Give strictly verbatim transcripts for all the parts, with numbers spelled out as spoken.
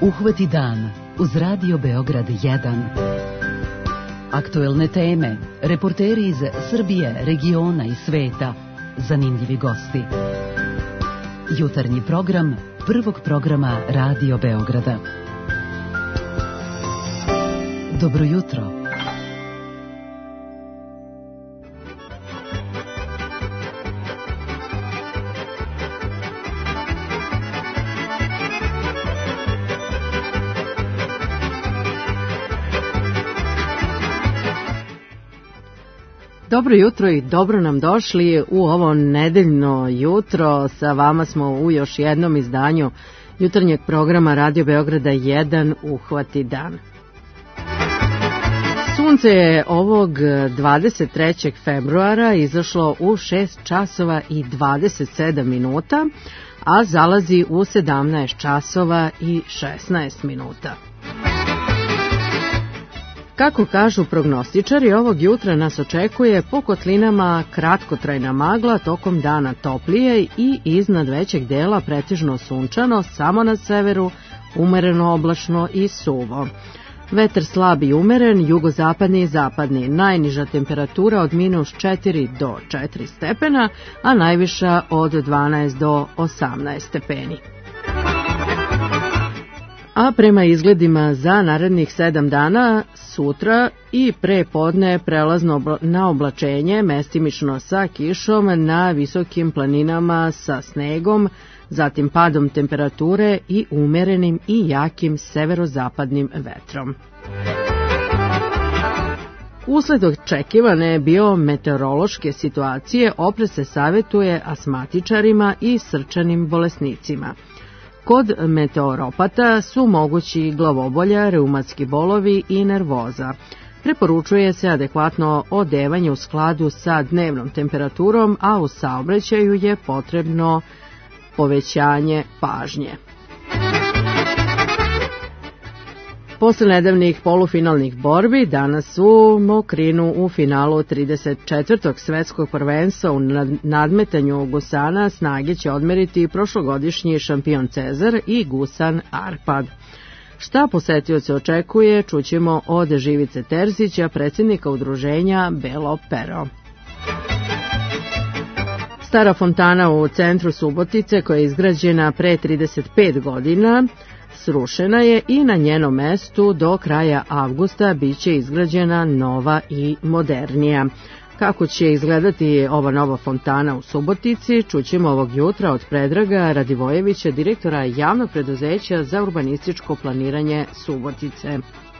Uhvati dan uz Radio Beograd jedan. Aktuelne teme, reporteri iz Srbije, regiona i sveta, zanimljivi gosti. Jutarnji program prvog programa Radio Beograda. Dobro jutro. Dobro jutro i dobro nam došli u ovo nedeljno jutro. Sa vama smo u još jednom izdanju jutarnjeg programa Radio Beograda jedan Uhvati dan. Sunce je ovog dvadeset trećeg februara izašlo u šest časova i dvadeset sedam minuta, a zalazi u sedamnaest časova i šesnaest minuta. Kako kažu prognostičari, ovog jutra nas očekuje po kotlinama kratkotrajna magla, tokom dana toplije i iznad većeg dela pretežno sunčano, samo na severu umereno oblačno i suvo. Vetar slab i umeren, jugozapadni i zapadni, najniža temperatura od minus četiri do četiri stepena, a najviša od dvanaest do osamnaest stepeni. A prema izgledima za narednih sedam dana, sutra i pre podne prelazno na oblačenje, mestimično sa kišom, na visokim planinama sa snegom, zatim padom temperature i umerenim i jakim severozapadnim vetrom. Usled očekivane biometeorološke situacije opre se savjetuje astmatičarima i srčanim bolesnicima. Kod meteoropata su mogući glavobolja, reumatski bolovi i nervoza. Preporučuje se adekvatno odevanje u skladu sa dnevnom temperaturom, a u saobraćaju je potrebno povećanje pažnje. Posle nedavnih polufinalnih borbi, danas u Mokrinu u finalu trideset četvrtog svetskog prvenstva u nadmetanju gusana snage će odmeriti prošlogodišnji šampion Cezar i gusan Arpad. Šta posetioce očekuje, čućemo od Živice Terzića, predsjednika udruženja Belo Pero. Stara fontana u centru Subotice, koja je izgrađena pre trideset pet godina, srušena je i na njenom mestu do kraja avgusta biće izgrađena nova i modernija. Kako će izgledati ova nova fontana u Subotici, čućemo ovog jutra od Predraga Radivojevića, direktora javnog preduzeća za urbanističko planiranje Subotice.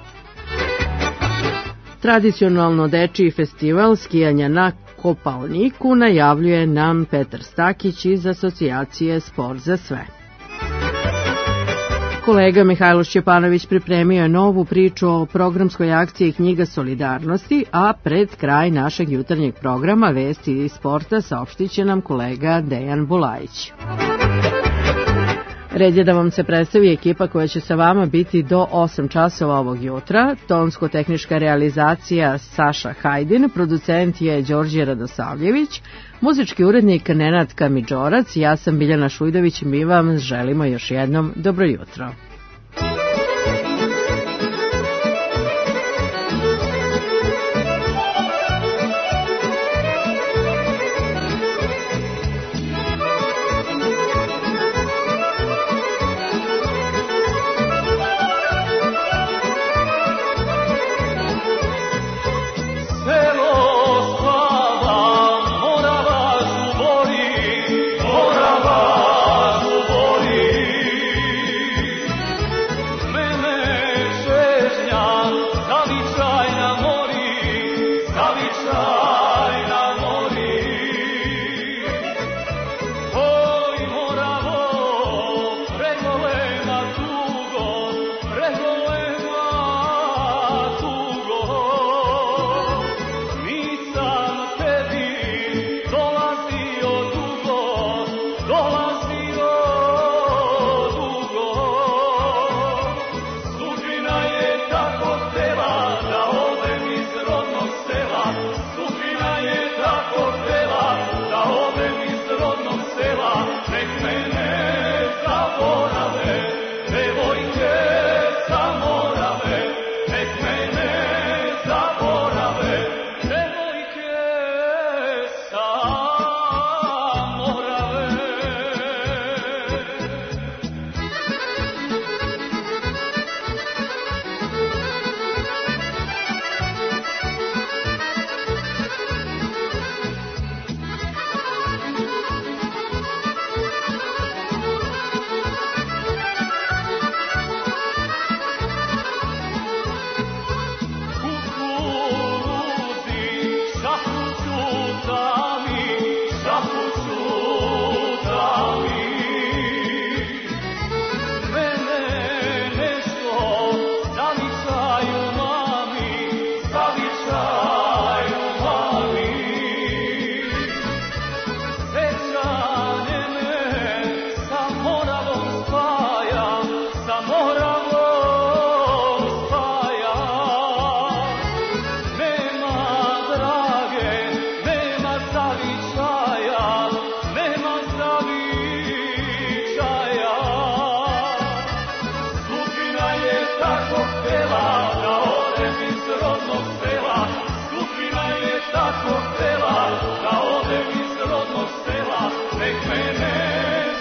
Tradicionalno dečiji festival skijanja na Kopaoniku najavljuje nam Petar Stakić iz asocijacije Sport za sve. Kolega Mihajlo Šćepanović pripremio je novu priču o programskoj akciji Knjiga solidarnosti, a pred kraj našeg jutarnjeg programa Vesti iz sporta saopštit će nam kolega Dejan Bulajić. Red je da vam se predstavi ekipa koja će sa vama biti do osam časova ovog jutra. Tonsko-tehnička realizacija Saša Hajdin, producent je Đorđe Radosavljević, muzički urednik Nenad Kamidžorac, ja sam Biljana Šujdović i mi vam želimo još jednom dobro jutro.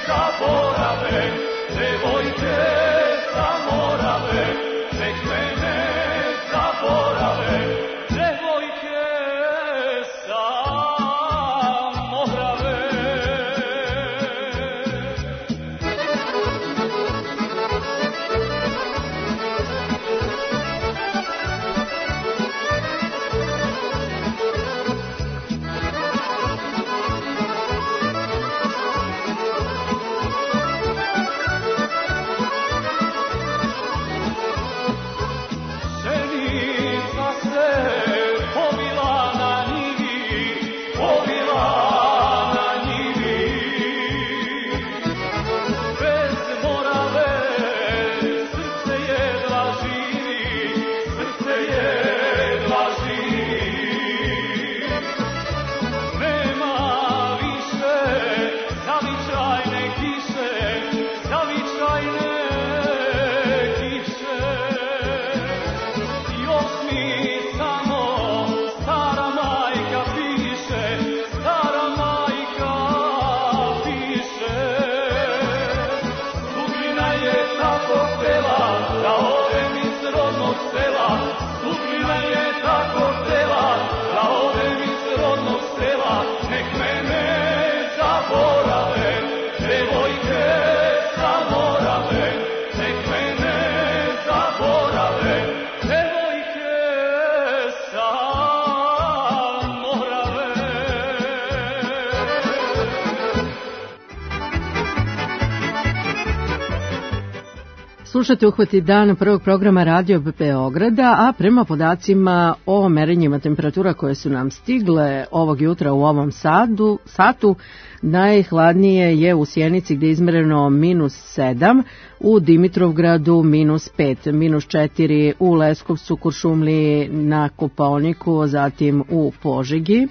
Slušate Uhvati dan prvog programa Radio Beograda, a prema podacima o merenjima temperatura koje su nam stigle ovog jutra u ovom sadu, satu, najhladnije je u Sjenici gde je izmereno minus sedam, u Dimitrovgradu minus pet, minus četiri u Leskovcu, Kuršumliji, na Kopaoniku, zatim u Požegi,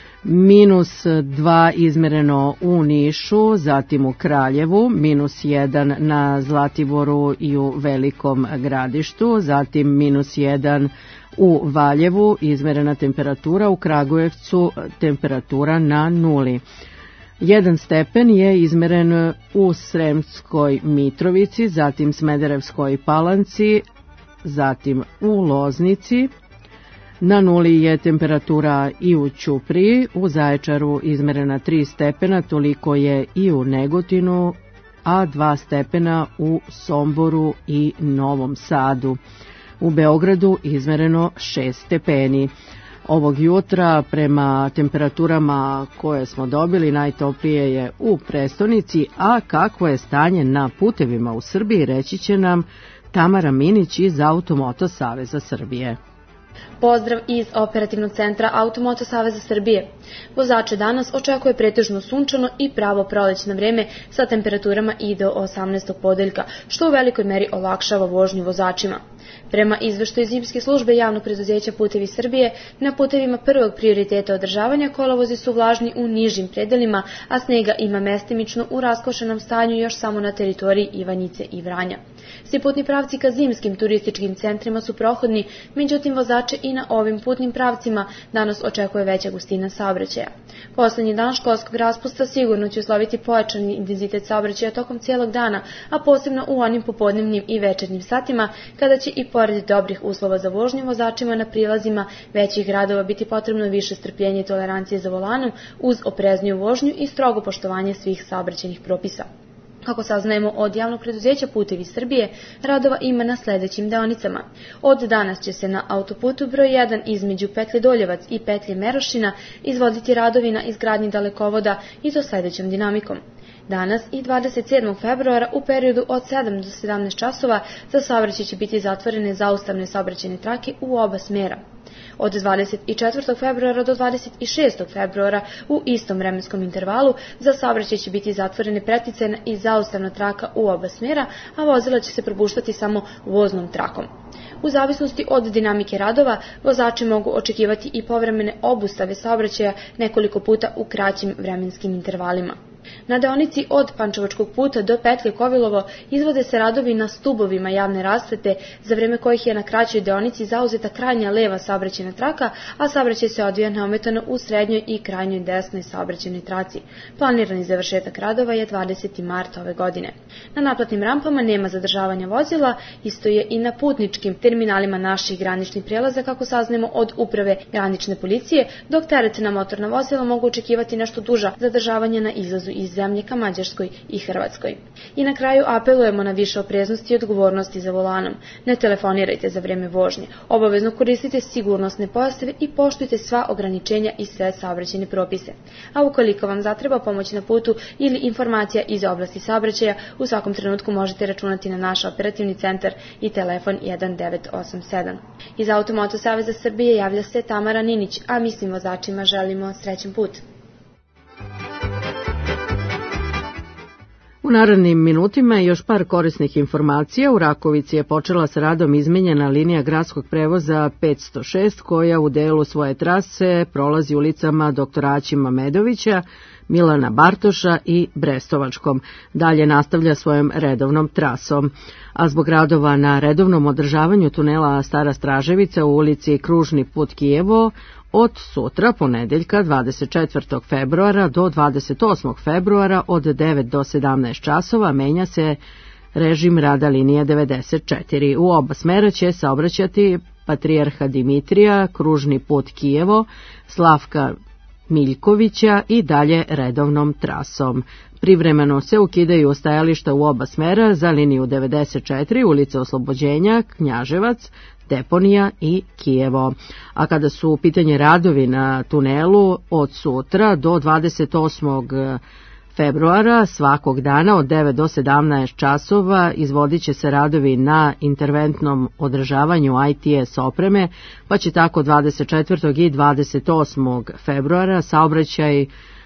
minus dva izmereno u Nišu, zatim u Kraljevu, minus jedan na Zlatiboru i u Velikom Gradištu, zatim minus jedan u Valjevu, izmerena temperatura, u Kragujevcu temperatura na nuli. Jedan stepen je izmeren u Sremskoj Mitrovici, zatim Smederevskoj Palanci, zatim u Loznici. Na nuli je temperatura i u Ćupriji, u Zaječaru izmerena tri stepena, toliko je i u Negotinu, a dva stepena u Somboru i Novom Sadu. U Beogradu izmereno šest stepeni. Ovog jutra prema temperaturama koje smo dobili najtoplije je u prestonici, a kakvo je stanje na putevima u Srbiji reći će nam Tamara Minić iz Automoto Saveza Srbije. Pozdrav iz Operativnog centra Automoto Saveza Srbije. Vozače danas očekuje pretežno sunčano i pravo prolećno vreme sa temperaturama i do osamnaestog podeljka, što u velikoj meri olakšava vožnju vozačima. Prema izveštaju zimske službe javnog preduzeća Putevi Srbije, na putevima prvog prioriteta održavanja kolovozi su vlažni u nižim predelima, a snega ima mestimično u raskošenom stanju još samo na teritoriji Ivanjice i Vranja. Svi putni pravci ka zimskim turističkim centrima su prohodni, međutim vozače i na ovim putnim pravcima danas očekuje veća gustina saobraćaja. Poslednji dan školskog raspusta sigurno će usloviti pojačani intenzitet saobraćaja tokom cijelog dana, a posebno u onim popodnevnim i večernjim satima, kada će i pored dobrih uslova za vožnju vozačima na prilazima većih gradova biti potrebno više strpljenja i tolerancije za volanom uz oprezniju vožnju i strogo poštovanje svih saobraćajnih propisa. Kako saznajemo od javnog preduzeća Putevi Srbije, radova ima na sledećim deonicama. Od danas će se na autoputu broj jedan između petlje Doljevac i petlje Merošina izvoditi radovi na izgradnji dalekovoda i to sledećom dinamikom. Danas i dvadeset sedmog februara u periodu od sedam do sedamnaest časova za saobraćaj će biti zatvorene zaustavne saobraćajne trake u oba smera. Od dvadeset četvrtog februara do dvadeset šestog februara u istom vremenskom intervalu za saobraćaj će biti zatvorene preticajna i zaustavna traka u oba smjera, a vozila će se propuštati samo voznom trakom. U zavisnosti od dinamike radova, vozači mogu očekivati i povremene obustave saobraćaja nekoliko puta u kraćim vremenskim intervalima. Na deonici od Pančevačkog puta do petlje Kovilovo izvode se radovi na stubovima javne rasvete, za vreme kojih je na kraćoj deonici zauzeta krajnja leva saobraćajna traka, a saobraćaj se odvija neometano u srednjoj i krajnjoj desnoj saobraćajnoj traci. Planirani završetak radova je dvadesetog marta ove godine. Na naplatnim rampama nema zadržavanja vozila, isto je i na putničkim terminalima naših graničnih prelaza, kako saznajemo od uprave granične policije, dok teretna motorna vozila mogu očekivati nešto duža zadržavanja na izlazu iz zemlje ka Mađarskoj i Hrvatskoj. I na kraju apelujemo na više opreznosti i odgovornosti za volanom. Ne telefonirajte za vreme vožnje, obavezno koristite sigurnosne pojaseve i poštujte sva ograničenja i sve saobraćajne propise. A ukoliko vam zatreba pomoć na putu ili informacija iz oblasti saobraćaja, u svakom trenutku možete računati na naš operativni centar i telefon jedan devet osam sedam. Iz Automoto Saveza Srbije javlja se Tamara Ninić, a mi svim vozačima želimo srećan put. U narednim minutima je još par korisnih informacija. U Rakovici je počela sa radom izmenjena linija gradskog prevoza petsto šest, koja u delu svoje trase prolazi ulicama doktora Aćima Medovića, Milana Bartoša i Brestovačkom. Dalje nastavlja svojom redovnom trasom. A zbog radova na redovnom održavanju tunela Stara Straževica u ulici Kružni put Kijevo, od sutra, ponedeljka, dvadeset četvrtog februara do dvadeset osmog februara od devet do sedamnaest časova menja se režim rada linije devedeset četiri. U oba smera će saobraćati Patrijarha Dimitrija, Kružni put Kijevo, Slavka Miljkovića i dalje redovnom trasom. Privremeno se ukidaju stajališta u oba smera za liniju devedeset četiri, ulica Oslobođenja, Knjaževac, Deponija i Kijevo. A kada su u pitanje radovi na tunelu, od sutra do dvadeset osmog februara svakog dana od devet do sedamnaest časova izvodit će se radovi na interventnom održavanju I T S opreme, pa će tako dvadeset četvrtog i dvadeset osmog februara saobraćaj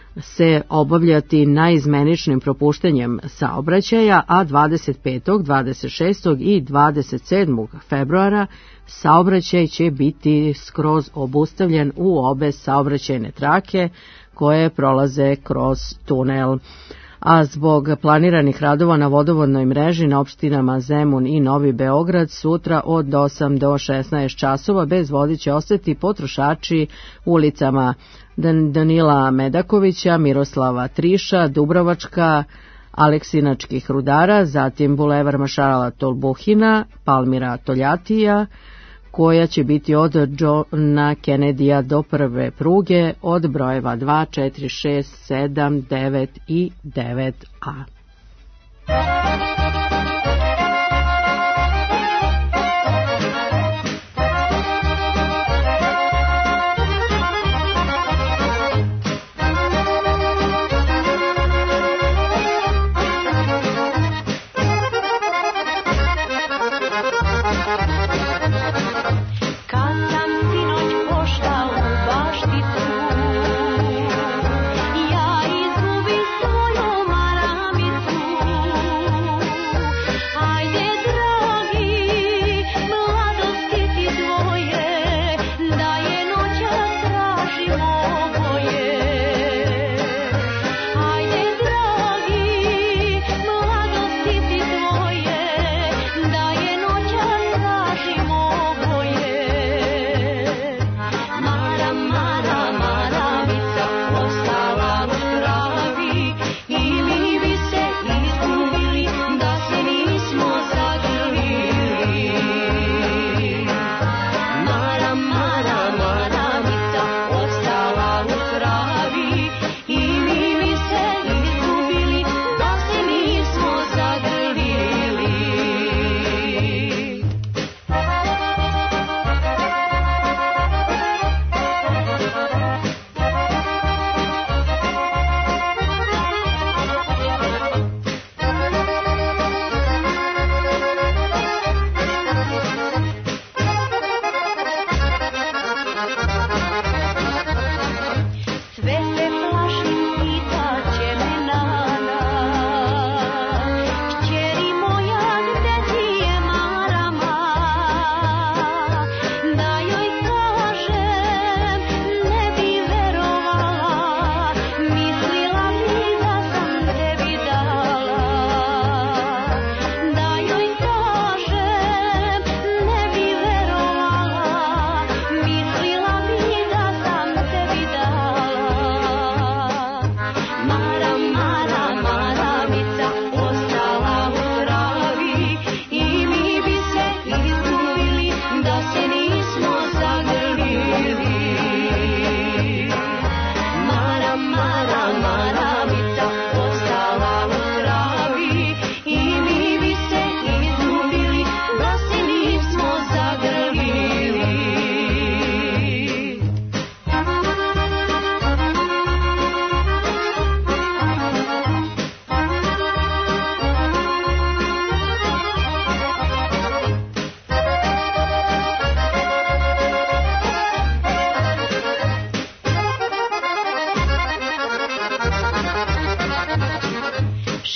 se obavljati naizmeničnim propuštanjem saobraćaja, a dvadeset petog, dvadeset šestog i dvadeset sedmog februara saobraćaj će biti skroz obustavljen u obe saobraćajne trake koje prolaze kroz tunel. A zbog planiranih radova na vodovodnoj mreži na opštinama Zemun i Novi Beograd sutra od osam do šesnaest časova bez vode će ostati potrošači ulicama Danila Medakovića, Miroslava Triša, Dubrovačka, Aleksinačkih rudara, zatim Bulevar Mašarala Tolbuhina, Palmira Toljatija, koja će biti od Johna Kennedyja do prve pruge od brojeva dva, četiri, šest, sedam, devet i devet A. Ja izgubim svoju maramicu.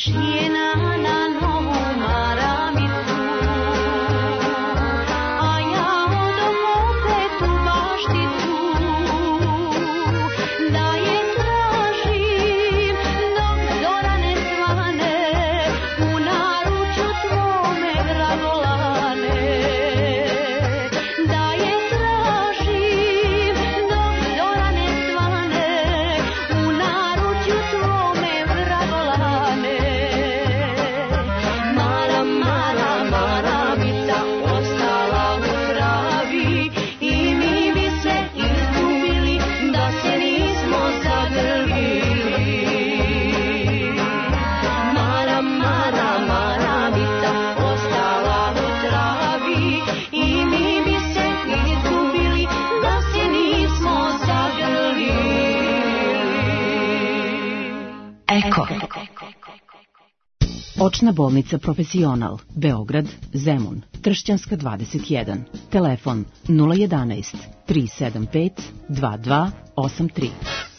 Očna bolnica Profesional, Beograd, Zemun, Tršćanska dvadeset jedan, telefon nula jedanaest tri sedam pet dva dva osam tri.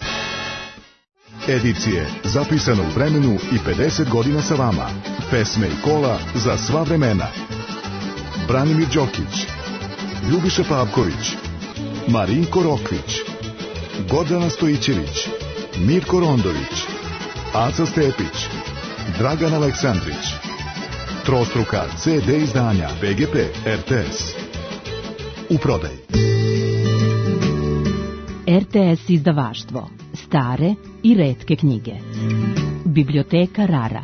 Edicije zapisano u vremenu i pedeset godina sa vama. Pesme i kola za sva vremena. Branimir Đokić, Ljubiša Pavković, Marinko Rokvić, Gordana Stojićević, Mirko Rondović, Aca Stepić, Dragan Aleksandrić. Trostruka ce de izdanja be ge pe er te es. U prodaj. er te es izdavaštvo. Stare i retke knjige. Biblioteka Rara.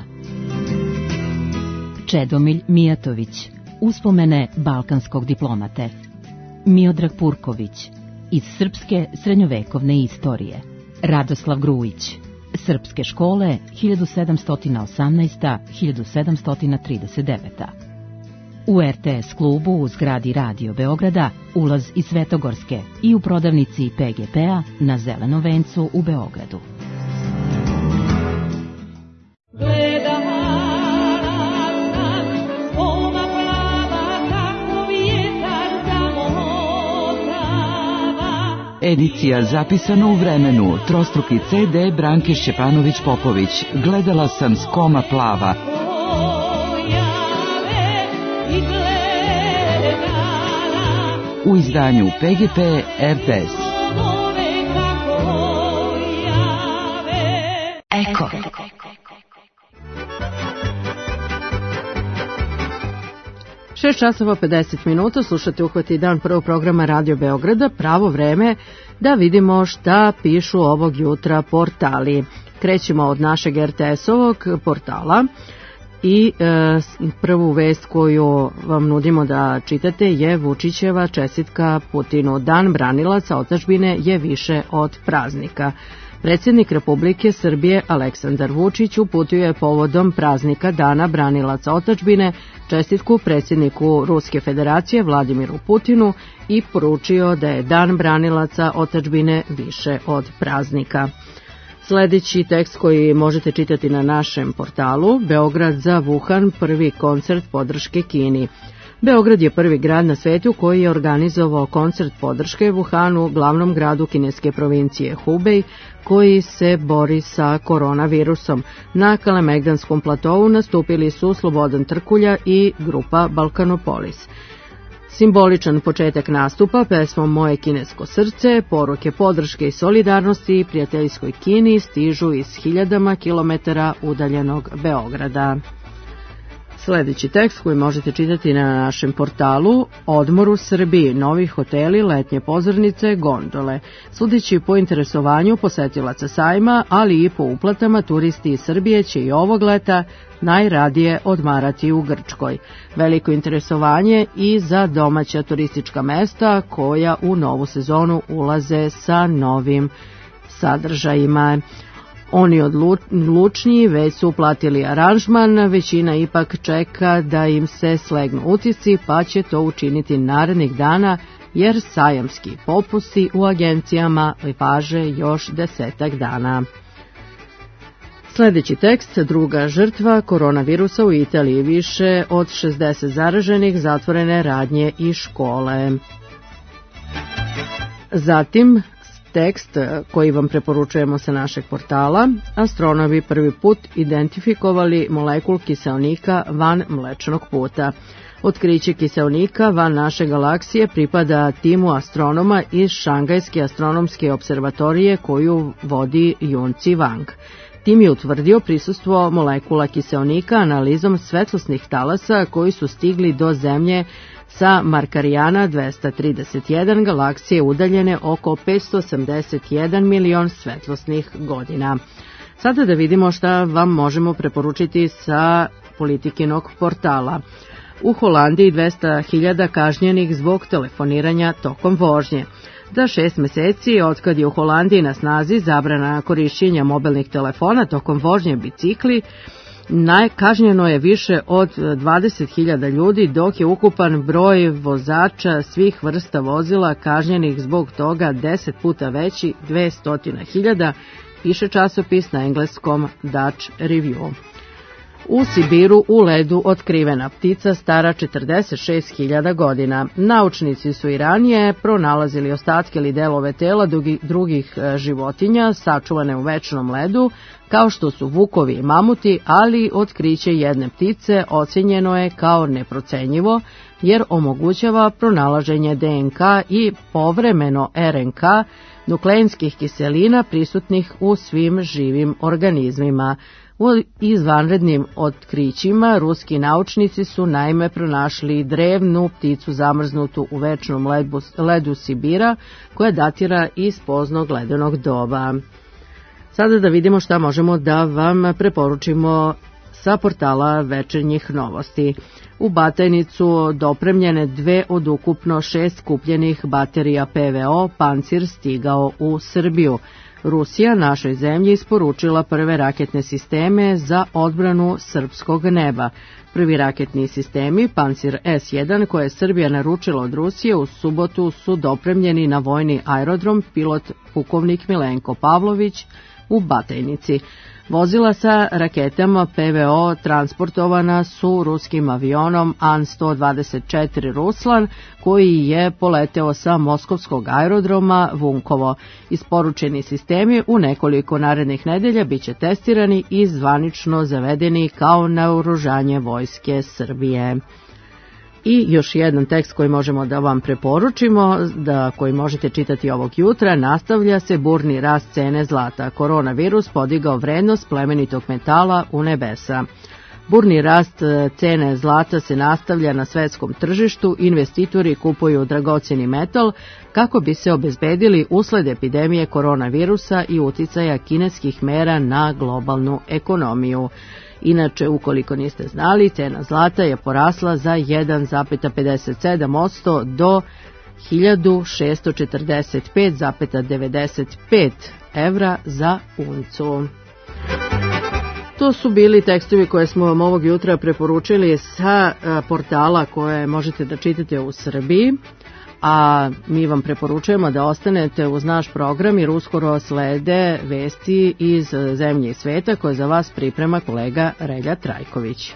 Čedomilj Mijatović. Uspomene balkanskog diplomate. Miodrag Purković. Iz srpske srednjovekovne istorije. Radoslav Grujić. Srpske škole hiljadu sedamsto osamnaesti do hiljadu sedamsto trideset devete. U er te es klubu u zgradi Radio Beograda ulaz iz Svetogorske i u prodavnici pe ge pe-a na Zelenom vencu u Beogradu. Edicija zapisana u vremenu, trostruki ce de Branke Šćepanović-Popović. Gledala sam s koma plava. U izdanju pe ge pe er te es. Eko. šest časova pedeset minuta, slušate Uhvati dan prvog programa Radio Beograda, pravo vreme da vidimo šta pišu ovog jutra portali. Krećemo od našeg er te es-ovog portala i e, prvu vest koju vam nudimo da čitate je Vučićeva čestitka Putinu. Dan branilaca otadžbine je više od praznika. Predsjednik Republike Srbije Aleksandar Vučić uputio je povodom praznika Dana branilaca otadžbine čestitku predsjedniku Ruske federacije Vladimiru Putinu i poručio da je Dan branilaca otadžbine više od praznika. Sljedeći tekst koji možete čitati na našem portalu: Beograd za Wuhan, prvi koncert podrške Kini. Beograd je prvi grad na svetu koji je organizovao koncert podrške Wuhanu, glavnom gradu kineske provincije Hubei, koji se bori sa koronavirusom. Na Kalemegdanskom platovu nastupili su Slobodan Trkulja i grupa Balkanopolis. Simboličan početak nastupa pesmom Moje kinesko srce, poruke podrške i solidarnosti i prijateljskoj Kini stižu iz hiljadama kilometara udaljenog Beograda. Sljedeći tekst koji možete čitati na našem portalu: Odmor u Srbiji, novi hoteli, letnje pozornice, gondole. Sudeći po interesovanju posetilaca sajma, ali i po uplatama, turisti iz Srbije će i ovog leta najradije odmarati u Grčkoj. Veliko interesovanje i za domaća turistička mesta koja u novu sezonu ulaze sa novim sadržajima. Oni odlučniji već su uplatili aranžman, većina ipak čeka da im se slegnu utisci, pa će to učiniti narednih dana, jer sajamski popusti u agencijama važe još desetak dana. Sljedeći tekst: druga žrtva koronavirusa u Italiji, više od šezdeset zaraženih, zatvorene radnje i škole. Zatim tekst koji vam preporučujemo sa našeg portala. Astronomi prvi put identifikovali molekul kiseonika van Mlečnog puta. Otkriće kiseonika van naše galaksije pripada timu astronoma iz Šangajske astronomske observatorije koju vodi Junci Wang. Tim je utvrdio prisustvo molekula kiseonika analizom svetlosnih talasa koji su stigli do Zemlje sa Markarijana dvesta trideset jedan, galaksije udaljene oko petsto osamdeset jedan milion svetlosnih godina. Sada da vidimo šta vam možemo preporučiti sa Politikinog portala. U Holandiji dvesta hiljada kažnjenih zbog telefoniranja tokom vožnje. Za šest meseci, otkad je u Holandiji na snazi zabrana korišćenja mobilnih telefona tokom vožnje bicikli, kažnjeno je više od dvadeset hiljada ljudi, dok je ukupan broj vozača svih vrsta vozila kažnjenih zbog toga deset puta veći, dvesta hiljada, piše časopis na engleskom Dutch Review. U Sibiru u ledu otkrivena ptica stara četrdeset šest hiljada godina. Naučnici su i ranije pronalazili ostatke ili delove tela drugih životinja sačuvane u večnom ledu, kao što su vukovi i mamuti, ali otkriće jedne ptice ocenjeno je kao neprocenjivo, jer omogućava pronalaženje D N K i povremeno R N K nukleinskih kiselina prisutnih u svim živim organizmima. U izvanrednim otkrićima ruski naučnici su naime pronašli drevnu pticu zamrznutu u večnom ledu, ledu Sibira, koja datira iz poznog ledenog doba. Sada da vidimo šta možemo da vam preporučimo sa portala Večernjih novosti. U Batajnicu dopremljene dve od ukupno šest kupljenih baterija P V O Pancir stigao u Srbiju. Rusija našoj zemlji isporučila prve raketne sisteme za odbranu srpskog neba. Prvi raketni sistemi, Pancir S jedan, koje je Srbija naručila od Rusije, u subotu su dopremljeni na vojni aerodrom pilot pukovnik Milenko Pavlović u Batajnici. Vozila sa raketama P V O transportovana su ruskim avionom An sto dvadeset četiri Ruslan, koji je poleteo sa moskovskog aerodroma Vunkovo. Isporučeni sistemi u nekoliko narednih nedelja biće testirani i zvanično zavedeni kao naoružanje vojske Srbije. I još jedan tekst koji možemo da vam preporučimo, da koji možete čitati ovog jutra, nastavlja se burni rast cene zlata. Koronavirus podigao vrednost plemenitog metala u nebesa. Burni rast cene zlata se nastavlja na svetskom tržištu, investitori kupuju dragoceni metal kako bi se obezbedili usled epidemije koronavirusa i uticaja kineskih mera na globalnu ekonomiju. Inače, ukoliko niste znali, cena zlata je porasla za jedan zarez pedeset sedam posto do hiljadu šessto četrdeset pet zarez devedeset pet evra za uncu. To su bili tekstovi koje smo vam ovog jutra preporučili sa portala koje možete da čitate u Srbiji, a mi vam preporučujemo da ostanete uz naš program jer uskoro slede vesti iz zemlje i sveta koje za vas priprema kolega Relja Trajković.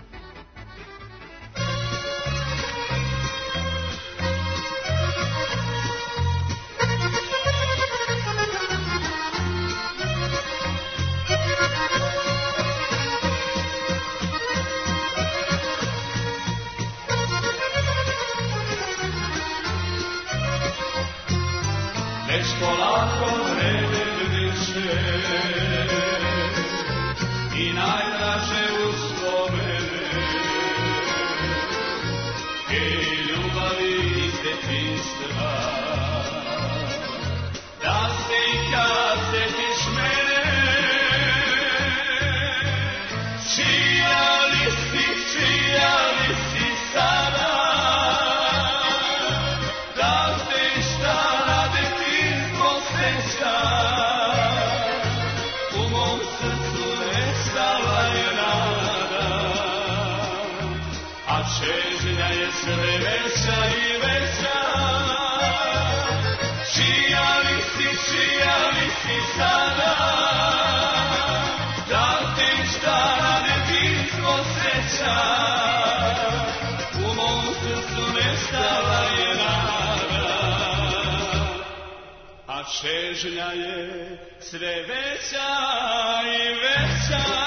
čežnja je sve veća i veća.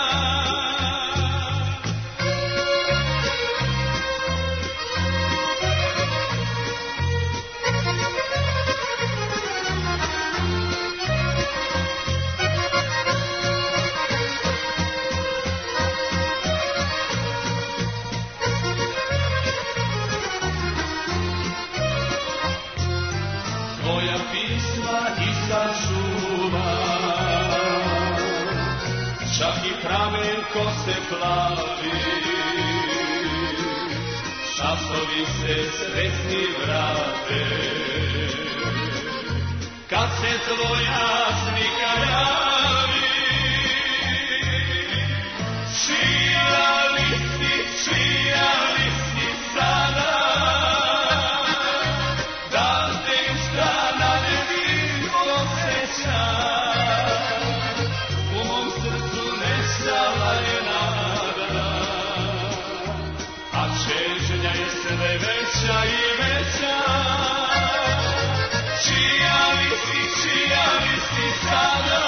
Čak i pramen ko se plavi, časovi se sretni vrate. Kad se tvoja slika javi, čija li si, čija li si sada, da te šta na nebi osjeća. Sve veća i veća, čija li si, čija li si sada,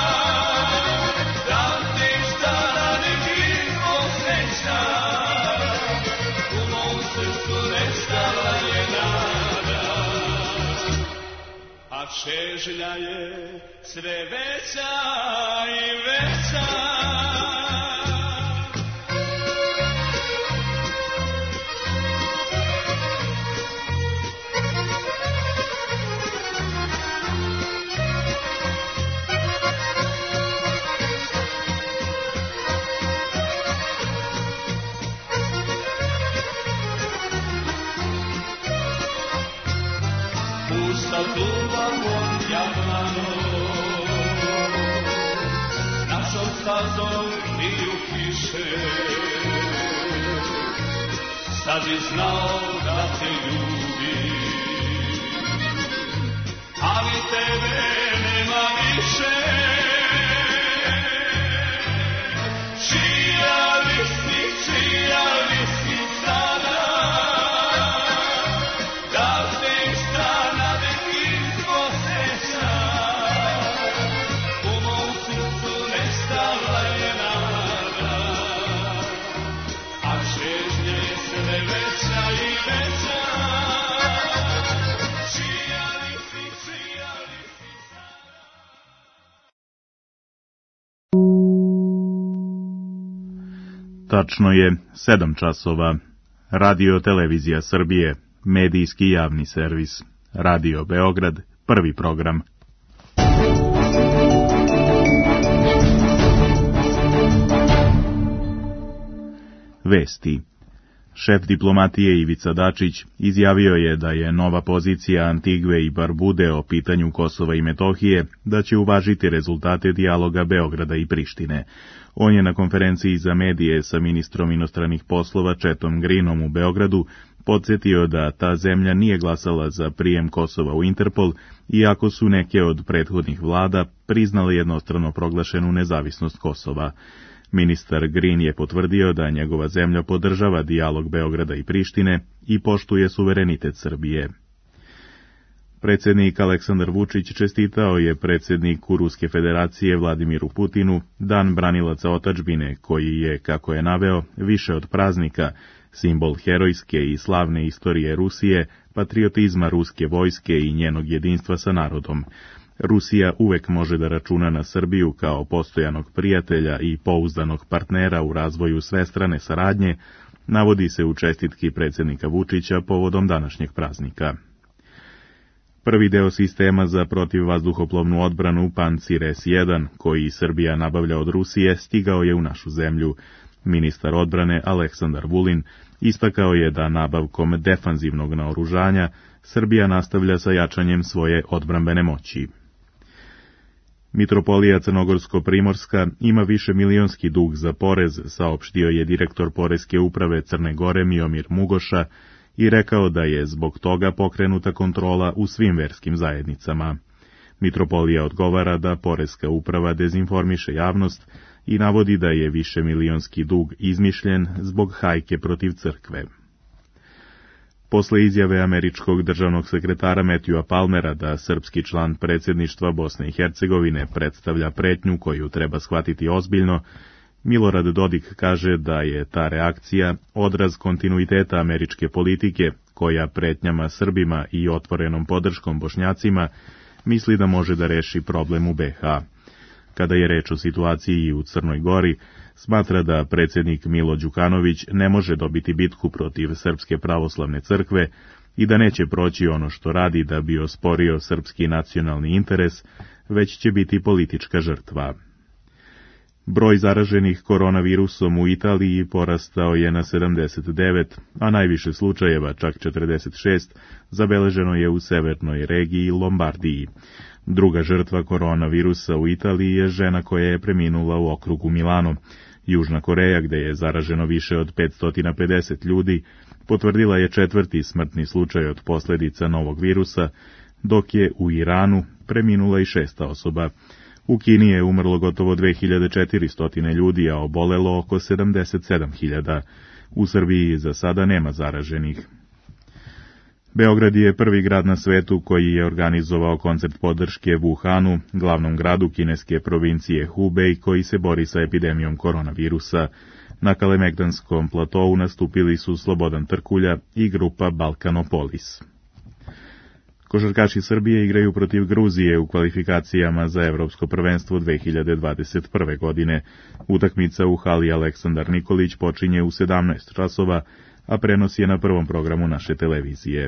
da te šta radi mi osjeća, u mom srcu nestala je nada, a čežnja je sve veća i veća. Našom stazom liju kiše, sad bi znao da te ljubi, ali tebe nema više. Čija li si, čija li si sada, da te šta na veki osjeća, u mom srcu nestala je nada, a čežnja je sve veća i veća. Čija li si, čija li si sada. Tačno je sedam časova. Radio Televizija Srbije, medijski javni servis. Radio Beograd, prvi program. Vesti. Šef diplomatije Ivica Dačić izjavio je da je nova pozicija Antigve i Barbude o pitanju Kosova i Metohije da će uvažiti rezultate dijaloga Beograda i Prištine. On je na konferenciji za medije sa ministrom inostranih poslova Četom Grinom u Beogradu podsjetio da ta zemlja nije glasala za prijem Kosova u Interpol, iako su neke od prethodnih vlada priznale jednostrano proglašenu nezavisnost Kosova. Ministar Grin je potvrdio da njegova zemlja podržava dijalog Beograda i Prištine i poštuje suverenitet Srbije. Predsjednik Aleksandar Vučić čestitao je predsjedniku Ruske federacije Vladimiru Putinu Dan branilaca otadžbine, koji je, kako je naveo, više od praznika, simbol herojske i slavne istorije Rusije, patriotizma ruske vojske i njenog jedinstva sa narodom. Rusija uvek može da računa na Srbiju kao postojanog prijatelja i pouzdanog partnera u razvoju svestrane saradnje, navodi se u čestitki predsjednika Vučića povodom današnjeg praznika. Prvi deo sistema za protivvazduhoplovnu odbranu Pancir es jedan, koji Srbija nabavlja od Rusije, stigao je u našu zemlju. Ministar odbrane Aleksandar Vulin istakao je da nabavkom defanzivnog naoružanja Srbija nastavlja sa jačanjem svoje odbrambene moći. Mitropolija Crnogorsko-Primorska ima više milionski dug za porez, saopštio je direktor Poreske uprave Crne Gore Miomir Mugoša i rekao da je zbog toga pokrenuta kontrola u svim verskim zajednicama. Mitropolija odgovara da Poreska uprava dezinformiše javnost i navodi da je više milionski dug izmišljen zbog hajke protiv crkve. Posle izjave američkog državnog sekretara Matthewa Palmera da srpski član predsjedništva Bosne i Hercegovine predstavlja pretnju koju treba shvatiti ozbiljno, Milorad Dodik kaže da je ta reakcija odraz kontinuiteta američke politike, koja pretnjama Srbima i otvorenom podrškom Bošnjacima misli da može da reši problem u be ha. Kada je reč o situaciji u Crnoj Gori, smatra da predsjednik Milo Đukanović ne može dobiti bitku protiv Srpske pravoslavne crkve i da neće proći ono što radi da bi osporio srpski nacionalni interes, već će biti politička žrtva. Broj zaraženih koronavirusom u Italiji porastao je na sedamdeset devet, a najviše slučajeva, čak četrdeset šest, zabeleženo je u severnoj regiji Lombardiji. Druga žrtva koronavirusa u Italiji je žena koja je preminula u okrugu Milano. Južna Koreja, gde je zaraženo više od petsto pedeset ljudi, potvrdila je četvrti smrtni slučaj od posljedica novog virusa, dok je u Iranu preminula i šesta osoba. U Kini je umrlo gotovo dve hiljade četiristo ljudi, a obolelo oko sedamdeset sedam hiljada. U Srbiji za sada nema zaraženih. Beograd je prvi grad na svetu koji je organizovao koncert podrške Wuhanu, glavnom gradu kineske provincije Hubei, koji se bori sa epidemijom koronavirusa. Na Kalemegdanskom platovu nastupili su Slobodan Trkulja i grupa Balkanopolis. Košarkaši Srbije igraju protiv Gruzije u kvalifikacijama za Evropsko prvenstvo dve hiljade dvadeset prve. godine. Utakmica u hali Aleksandar Nikolić počinje u sedamnaest časova, a prenos je na prvom programu naše televizije.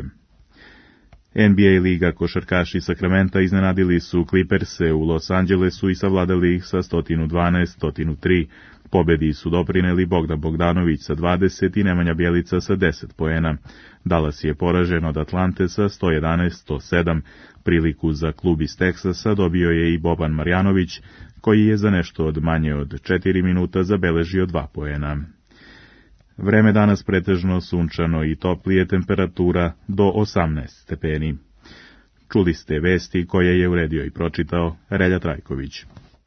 en be a liga košarkaši Sakramenta iznenadili su Clipperse u Los Angelesu i savladali ih sa sto dvanaest sto tri. Pobedi su doprineli Bogdan Bogdanović sa dvadeset i Nemanja Bjelica sa deset poena. Dallas je poražen od Atlante sa sto jedanaest sto sedam. Priliku za klub iz Teksasa dobio je i Boban Marjanović, koji je za nešto od manje od četiri minuta zabeležio dva poena. Vreme danas pretežno sunčano i toplije, temperatura do osamnaest stepeni. Čuli ste vesti koje je uredio i pročitao Relja Trajković.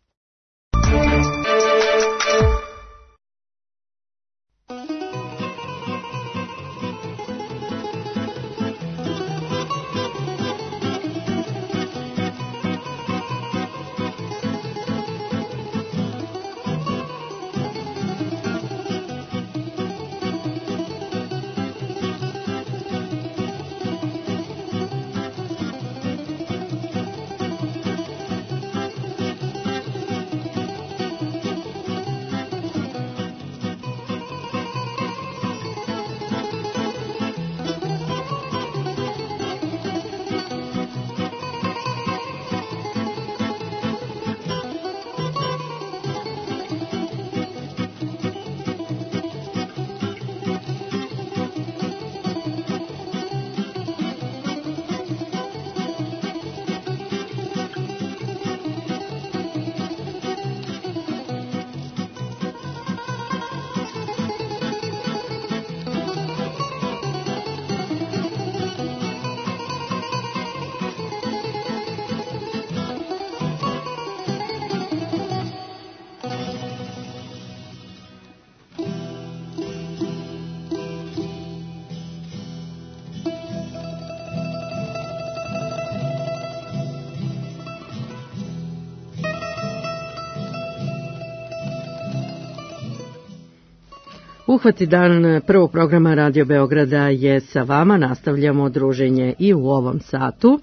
Uhvati dan prvog programa Radio Beograda je sa vama, nastavljamo druženje i u ovom satu.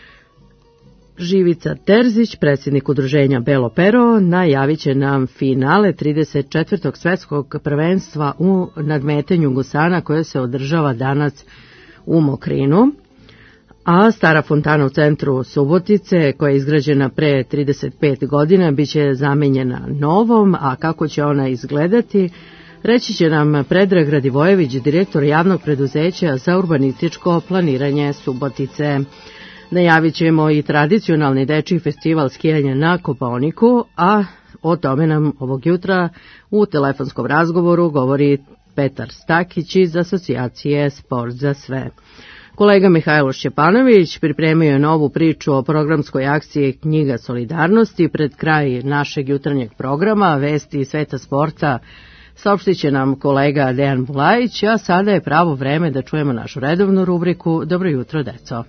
Živica Terzić, predsjednik udruženja Belo Pero, najavit će nam finale trideset četvrtog svetskog prvenstva u nadmetanju gusana koje se održava danas u Mokrinu. A stara fontana u centru Subotice, koja je izgrađena pre trideset pet godina, bit će zamenjena novom, a kako će ona izgledati, reći će nam Predrag Radivojević, direktor javnog preduzeća za urbanističko planiranje Subotice. Najavit ćemo i tradicionalni dečiji festival skijanja na Kopaoniku, a o tome nam ovog jutra u telefonskom razgovoru govori Petar Stakić iz asocijacije Sport za sve. Kolega Mihajlo Šćepanović pripremio je novu priču o programskoj akciji Knjiga solidarnosti pred kraj našeg jutarnjeg programa, vesti sveta sporta Saopštit će nam kolega Dejan Bulajić, a sada je pravo vreme da čujemo našu redovnu rubriku Dobro jutro, deco.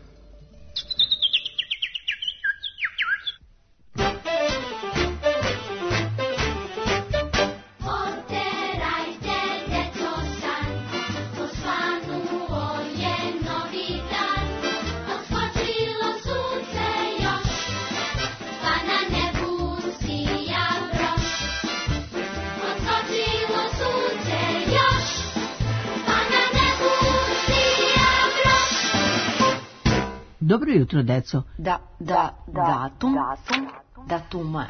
Dobro jutro, deco. Da, da, datum, datumar.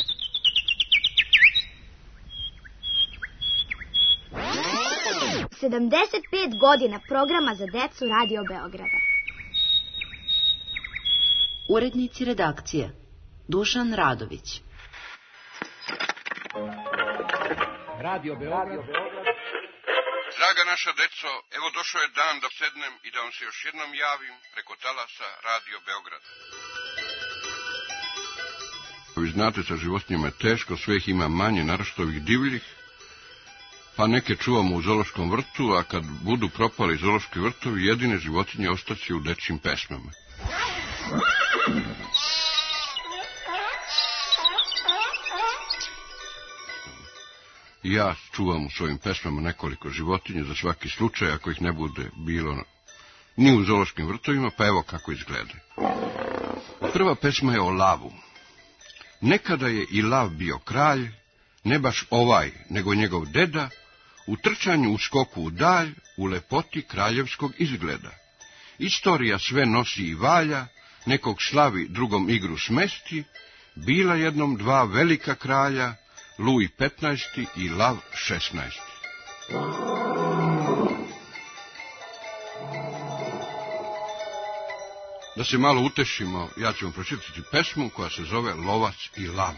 sedamdeset pet godina programa za decu Radio Beograda. Urednici redakcije Dušan Radović. Radio Beograd. Draga naša deco, evo došao je dan da sednem i da vam se još jednom javim preko talasa Radio Beograda. Vi znate, sa životinjama je teško, sve ih ima manje, naročito ovih divljih, pa neke čuvamo u zoološkom vrtu, a kad budu propali zoološki vrtovi, jedine životinje ostaće u dečjim pesmama. Ja čuvam u svojim pesmama nekoliko životinja za svaki slučaj, ako ih ne bude bilo ni u zoološkim vrtovima, pa evo kako izgleda. Prva pesma je o lavu. Nekada je i lav bio kralj, ne baš ovaj, nego njegov deda, u trčanju u skoku u dalj, u lepoti kraljevskog izgleda. Istorija sve nosi i valja, nekog slavi, drugom igru smesti, bila jednom dva velika kralja, Luj petnaesti i Lav šesnaesti. Da se malo utešimo, ja ću vam pročitati pesmu koja se zove Lovac i lav.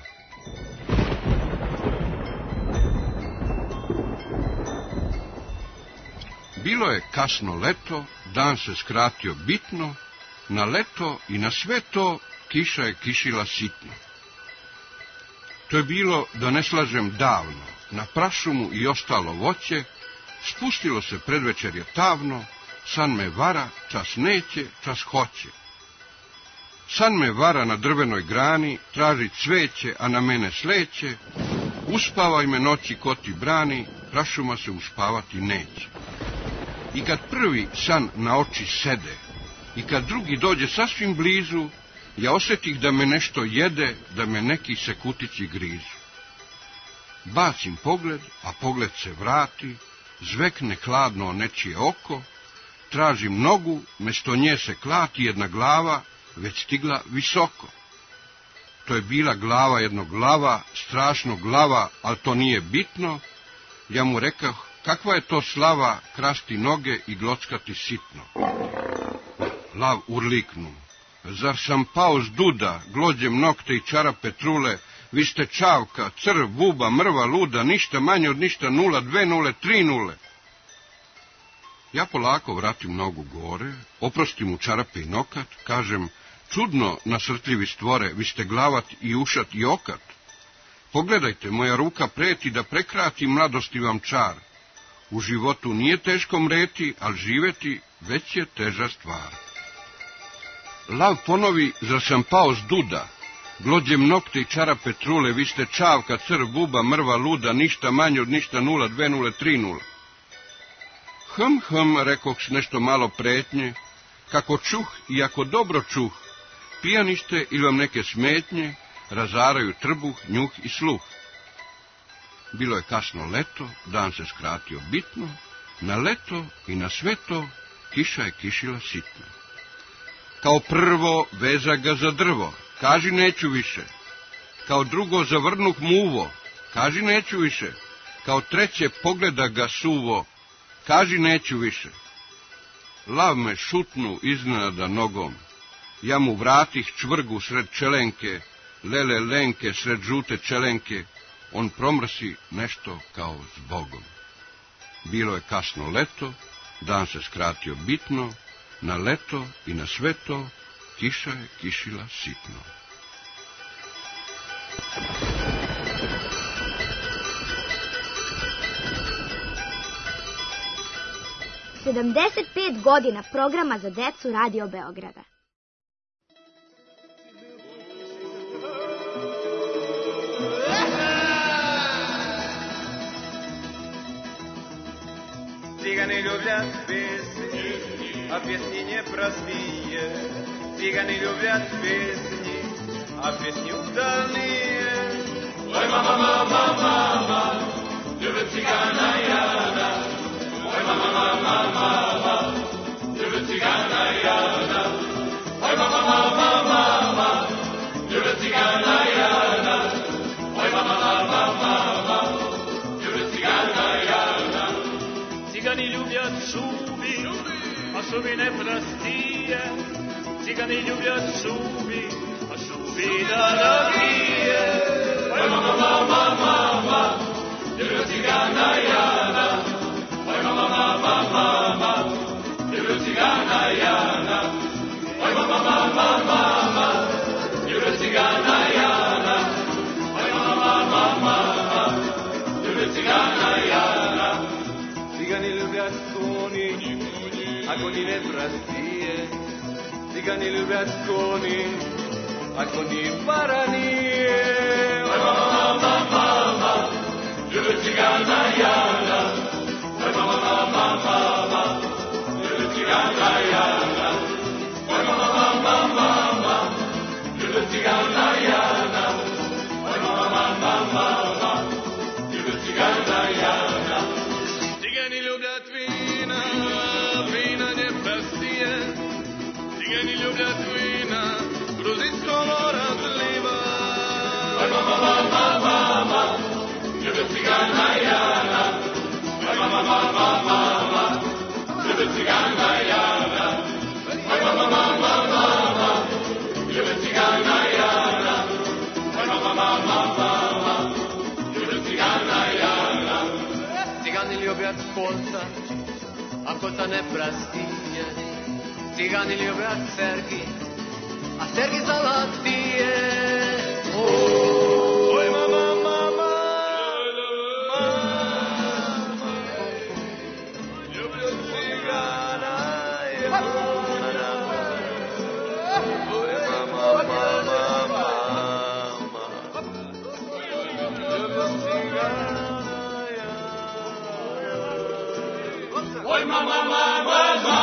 Bilo je kasno leto, dan se skratio bitno, na leto i na sve to kiša je kišila sitno. To je bilo, da ne slažem, davno, na prašumu i ostalo voće, spustilo se predvečerje tavno, san me vara, čas neće, čas hoće. San me vara na drvenoj grani, traži cveće, a na mene sleće, uspavaj me noći ko ti brani, prašuma se uspavati neće. I kad prvi san na oči sede, i kad drugi dođe sasvim blizu, ja osjetih da me nešto jede, da me neki sekutići grizu. Bacim pogled, a pogled se vrati, zvekne hladno nečije oko, tražim nogu, mesto nje se klati jedna glava, već stigla visoko. To je bila glava jednog lava, strašnog lava, ali to nije bitno. Ja mu rekao, kakva je to slava, krasti noge i glockati sitno. Lav urliknu. Zar sam pao s duda, glođem nokte i čarape trule, vi ste čavka, crv, buba, mrva, luda, ništa manje od ništa, nula, dve nule, tri nule. Ja polako vratim nogu gore, oprostim u čarape i nokat, kažem, čudno nasrtljivi stvore, vi ste glavat i ušat i okat. Pogledajte, moja ruka preti da prekrati mladosti vam čar. U životu nije teško mreti, ali živeti već je teža stvar. Lav ponovi, zar sam pao s duda, glođem nokte i čarape trule, vi ste čavka, crv, buba, mrva, luda, ništa manje od ništa, nula, dve nule, tri nule. Hm, hm, rekoh s nešto malo pretnje, kako čuh i ako dobro čuh, pijanište ili vam neke smetnje, razaraju trbuh, njuh i sluh. Bilo je kasno leto, dan se skratio bitno, na leto i na sve to kiša je kišila sitno. Kao prvo veza ga za drvo, kaži neću više. Kao drugo zavrnuh muvo, kaži neću više. Kao treće pogleda ga suvo, kaži neću više. Lav me šutnu iznenada nogom, ja mu vratih čvrgu sred čelenke, lele lenke sred žute čelenke, on promrsi nešto kao zbogom. Bilo je kasno leto, dan se skratio bitno, na leto i na sve to kiša je kišila sitno. sedamdeset pet godina programa za decu Radio Beograda. Цыгане любят песни, а песни непростые. Цыгане любят песни, а песни удальные. Ой, мама, мама, мама, любит цыгана Яна. Ой, мама, мама, мама, любит цыгана Яна. Ой, мама, мама, мама, любит цыгана Яна. Ой, мама, мама, мама, любит цыгана Яна. Цыгане любят шубы, а шубы непростые. Цыгане любят шубы, а шубы дорогие. Ой, мама, мама, мама, люблю цыгана Яна. Ой, мама, мама, мама, люблю цыгана Яна. Ой, мама, мама, мама, люблю цыгана Яна. Ой, мама, мама, мама, люблю цыгана Яна. Цыгане любят кони, а кони непростые. Цыгане любят кони, а кони бараньи. Ой, мама, мама, мама, любит цыгана Яна. Ой, мама, мама, мама, любит цыгана Яна. Ой, мама, мама, мама, любит цыгана Яна. Ой, мама, мама, мама, любит цыгана Яна. Цыгане любят вина, вина непростые. Цыгане любят вина, грузинского разлива. Ой, мама, мама, мама, любит цыгана Яна. Ой, мама, мама, мама, любит цыгана Яна. Ой, мама, мама, мама, любит цыгана Яна. Ой, мама, мама, мама, любит цыгана Яна. Цыгане любят кольца, а кольца непростые. Цыгане любят серьги, а серьги золотые. Ой, мама, мама, мама, люблю цыгана Яна. Ой, мама, мама, мама, люблю цыгана Яна. Ой, мама, мама, мама.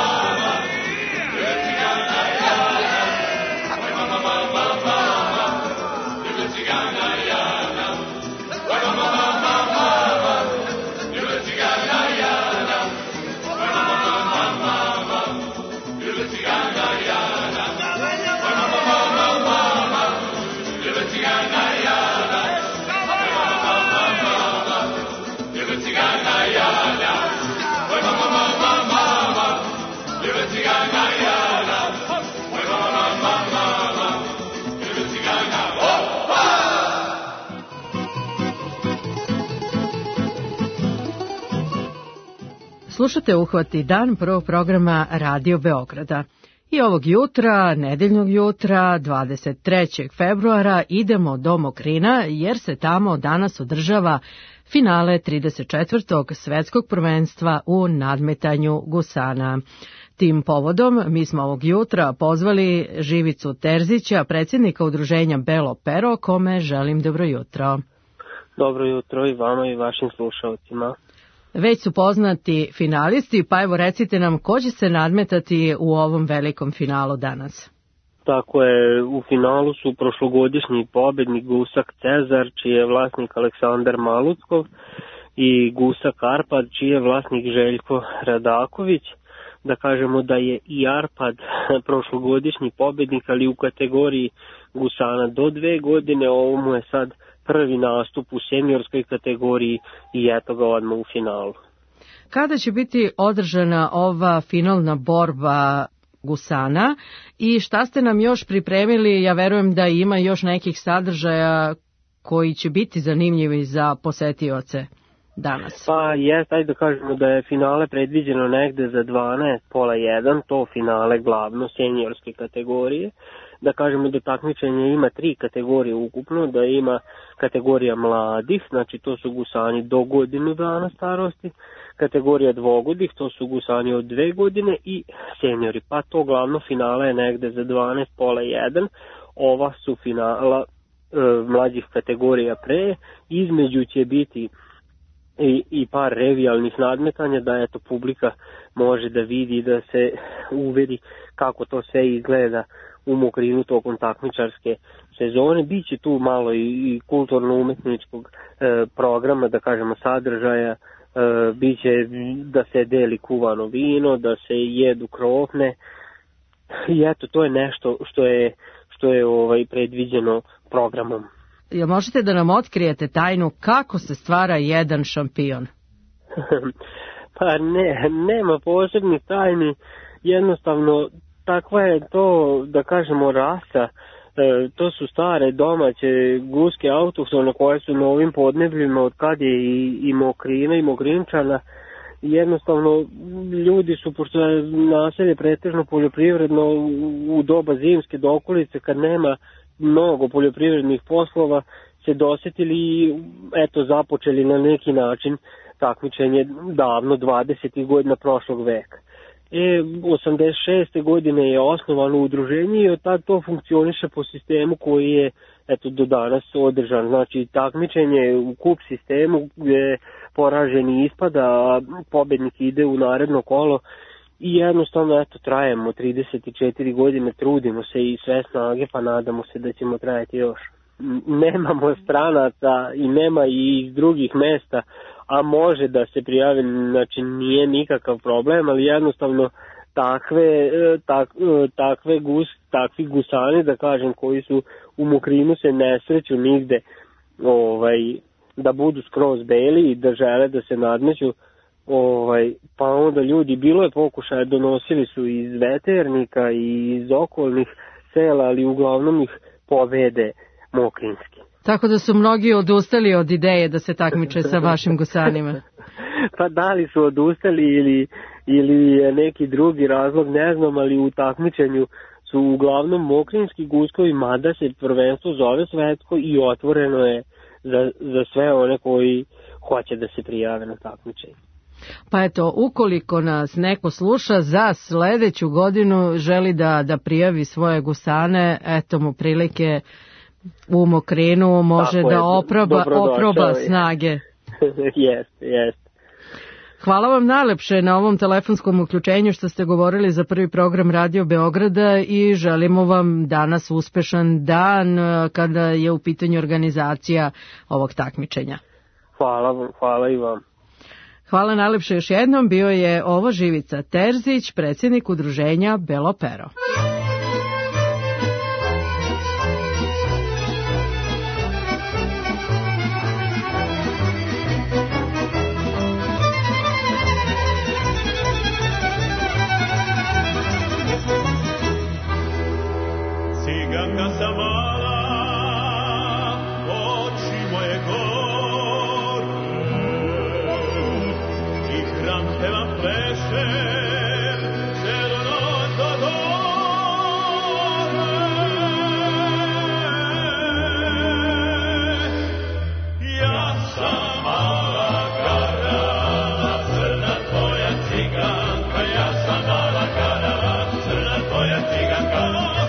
Slušate Uhvati dan prvog programa Radio Beograda. I ovog jutra, nedeljnog jutra, dvadeset trećeg februara, idemo do Mokrina jer se tamo danas održava finale trideset četvrtog svetskog prvenstva u nadmetanju gusana. Tim povodom mi smo ovog jutra pozvali Živicu Terzića, predsjednika udruženja Belo pero, kome želim dobro jutro. Dobro jutro i vama i vašim slušalcima. Već su poznati finalisti, pa evo recite nam ko će se nadmetati u ovom velikom finalu danas. Tako je, u finalu su prošlogodišnji pobednik Gusak Cezar, čiji je vlasnik Aleksandar Maluckov, i Gusak Arpad, čiji je vlasnik Željko Radaković. Da kažemo da je i Arpad prošlogodišnji pobednik, ali u kategoriji gusana do dve godine, ovo mu je sad prvi nastup u seniorskoj kategoriji i eto ga odmah u finalu. Kada će biti održana ova finalna borba gusana i šta ste nam još pripremili? Ja verujem da ima još nekih sadržaja koji će biti zanimljivi za posetioce danas. Pa jest, ajde da kažemo da je finale predviđeno negde za dvanaest, pola jedan, to finale glavno seniorske kategorije. da kažemo da takmičenje ima tri kategorije ukupno, da ima kategorija mladih, znači to su gusani do godinu dana starosti, kategorija dvogodih, to su gusani od dve godine i seniori, pa to glavno finala je negde za dvanaest pola jedan, ova su finala e, mlađih kategorija pre, između će biti i, i par revijalnih nadmetanja da eto publika može da vidi, da se uveri kako to sve izgleda u Mokrinu tokom takmičarske sezone. Biće tu malo i, i kulturno-umetničkog e, programa, da kažemo sadržaja, e, biće da se deli kuvano vino, da se jedu krofne i eto to je nešto što je, što je ovaj, predviđeno programom. Jel možete da nam otkrijete tajnu kako se stvara jedan šampion? Pa ne, nema posebnih tajni, jednostavno takva je to, da kažemo, rasa, e, to su stare domaće guske autohtone koje su na ovim podnebljima od kad je i, i Mokrina i Mokrinčana. Jednostavno ljudi su, pošto je naselje pretežno poljoprivredno, u, u doba zimske dokolice kad nema mnogo poljoprivrednih poslova, se dosetili i eto započeli na neki način takmičenje davno dvadesetih godina prošlog veka. E, osamdeset šeste godine je osnovano udruženje i od tad to funkcioniše po sistemu koji je eto do danas održan. Znači takmičenje u kup sistemu gdje poraženi ispada, a pobednik ide u naredno kolo i jednostavno eto trajemo trideset četiri godine, trudimo se i sve snage, pa nadamo se da ćemo trajati još. Nemamo stranaca i nema i iz drugih mesta, a može da se prijavi, znači nije nikakav problem, ali jednostavno takve, tak, takve gus, takvi gusani, da kažem, koji su u Mokrinu se ne sreću nigde ovaj, da budu skroz beli i da žele da se nadmeću, ovaj, pa onda ljudi, bilo je pokušaja, donosili su iz Veternika i iz okolnih sela, ali uglavnom ih povede Mokrinski. Tako da su mnogi odustali od ideje da se takmiče sa vašim gusanima. Pa da li su odustali ili, ili je neki drugi razlog, ne znam, ali u takmičenju su uglavnom Mokrinski guskovi, mada se prvenstvo zove svetsko i otvoreno je za, za sve one koji hoće da se prijave na takmičenje. Pa eto, ukoliko nas neko sluša za sledeću godinu, želi da, da prijavi svoje gusane, eto mu prilike u Mokrinu, može tako da je, oproba, oproba snage. Jeste, jeste. Hvala vam najlepše na ovom telefonskom uključenju što ste govorili za prvi program Radio Beograda i želimo vam danas uspešan dan kada je u pitanju organizacija ovog takmičenja. Hvala vam, hvala i vam. Hvala najlepše još jednom, bio je ovo Živica Terzić, predsjednik udruženja Belo pero. Ciganka sam mala, oči moje gore, i hram te vam plešem, celo noć do dole. Ja sam mala karava, crna tvoja ciganka, ja sam mala karava, crna tvoja ciganka.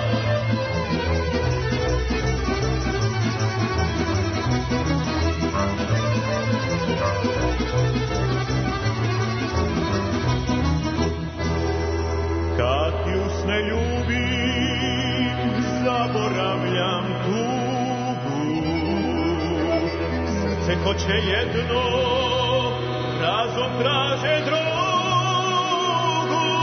Ne ljubim, zaboravljam tugu, srce hoće jedno, razum traže drugu.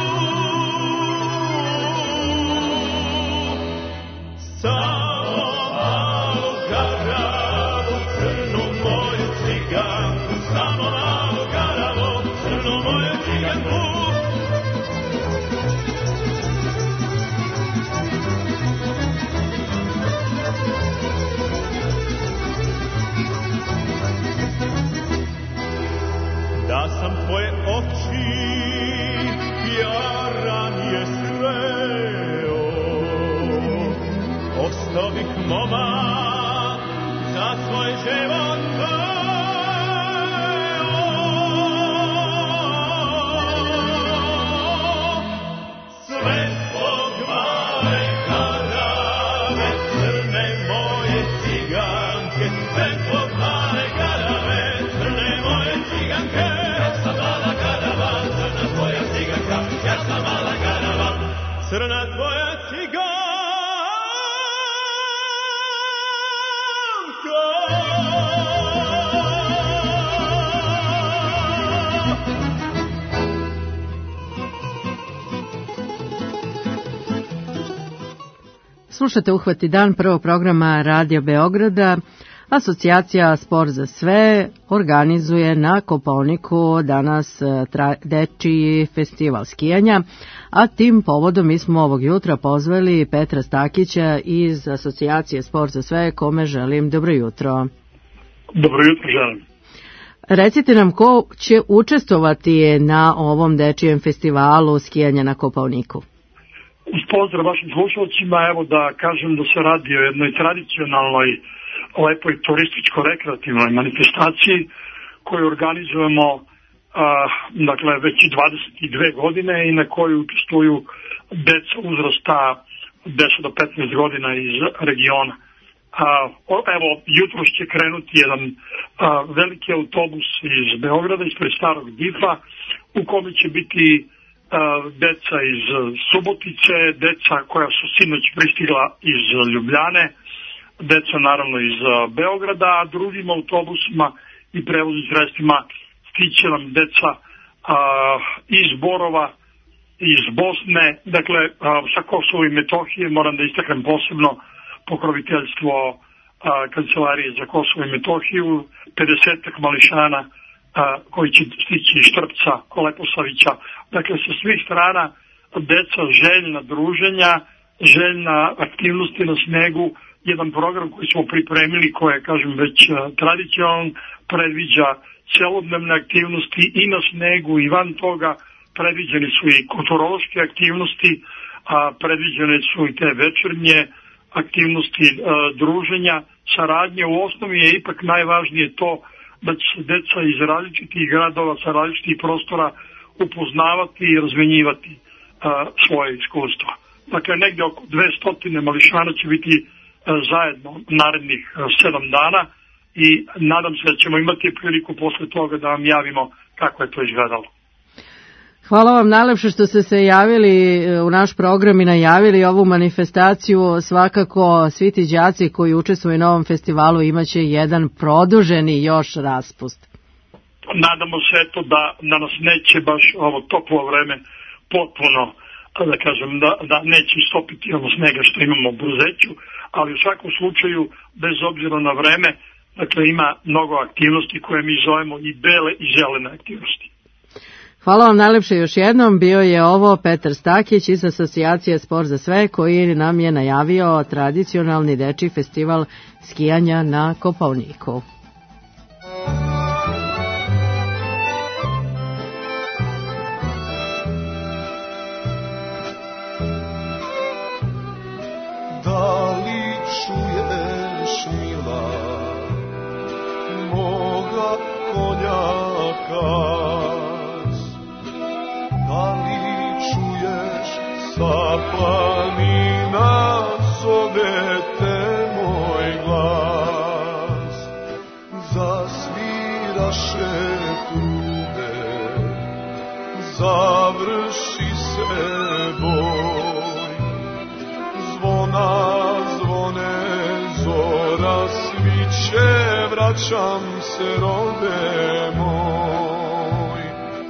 Samo malo karavu, crnu moju ciganku, samo malo karavu, crnu moju ciganku. Da sam tvoje oči čovjek momak za svoj život sve zbog male karave, crne moje ciganke, sve zbog male karave, crne moje ciganke. Ja sam mala karava, crna tvoja ciganka, ja sam mala karava, crna tvoja ciganka. Slušate Uhvati dan prvog programa Radio Beograda. Asocijacija Sport za sve organizuje na Kopaoniku danas tra, dečiji festival skijanja, a tim povodom mi smo ovog jutra pozvali Petra Stakića iz Asocijacije Sport za sve, kome želim dobro jutro. Dobro jutro želim. Recite nam ko će učestvovati na ovom dečijem festivalu skijanja na Kopaoniku. Uz pozdrav vašim slušalcima, evo da kažem da se radi o jednoj tradicionalnoj, lepoj turističko-rekreativnoj manifestaciji koju organizujemo a, dakle, već i dvadeset dve godine i na koju učestvuju deca uzrasta deset do petnaest godina iz regiona. A, evo, jutro će krenuti jedan a, veliki autobus iz Beograda, ispred Starog Difa, u kome će biti deca iz Subotice, deca koja su sinoć pristigla iz Ljubljane, deca naravno iz Beograda, a drugim autobusima i prevoznim sredstvima stiće nam deca a, iz Borova, iz Bosne, dakle a, sa Kosova i Metohije. Moram da istaknem posebno pokroviteljstvo a, Kancelarije za Kosovo i Metohiju, pedesetak mališana a, koji će stići iz Štrpca, Leposavića. Dakle, sa svih strana deca željna druženja, željna aktivnosti na snegu, jedan program koji smo pripremili, koji je, kažem, već tradicionalan, predviđa celodnevne aktivnosti i na snegu i van toga, predviđene su i kulturološke aktivnosti, a predviđene su i te večernje aktivnosti a, druženja, saradnje. U osnovi je ipak najvažnije to da će se deca iz različitih gradova, sa različitih prostora upoznavati i razmenjivati a, svoje iskustva. Dakle, negdje oko dvesta mališana će biti a, zajedno narednih a, sedam dana i nadam se da ćemo imati priliku posle toga da vam javimo kako je to izgledalo. Hvala vam najlepše što ste se javili u naš program i najavili ovu manifestaciju. Svakako svi ti đaci koji učestvuju na ovom festivalu imaće jedan produženi još raspust. Nadamo se eto da, da nas neće baš ovo toplo vreme potpuno, da kažem, da, da neće istopiti ono snega što imamo u Bruzeću, ali u svakom slučaju, bez obzira na vreme, dakle ima mnogo aktivnosti koje mi zovemo i bele i zelene aktivnosti. Hvala vam najlepše još jednom. Bio je ovo Petar Stakić iz Asocijacije Sport za sve, koji nam je najavio tradicionalni dečiji festival skijanja na Kopaoniku. Da li čuješ, mila, moga konjaka? Da li čuješ sa planina zovete moj glas? Zasviraše trube, završi se boj. Zvona zvone, zora sviće, vraćam se rode moj.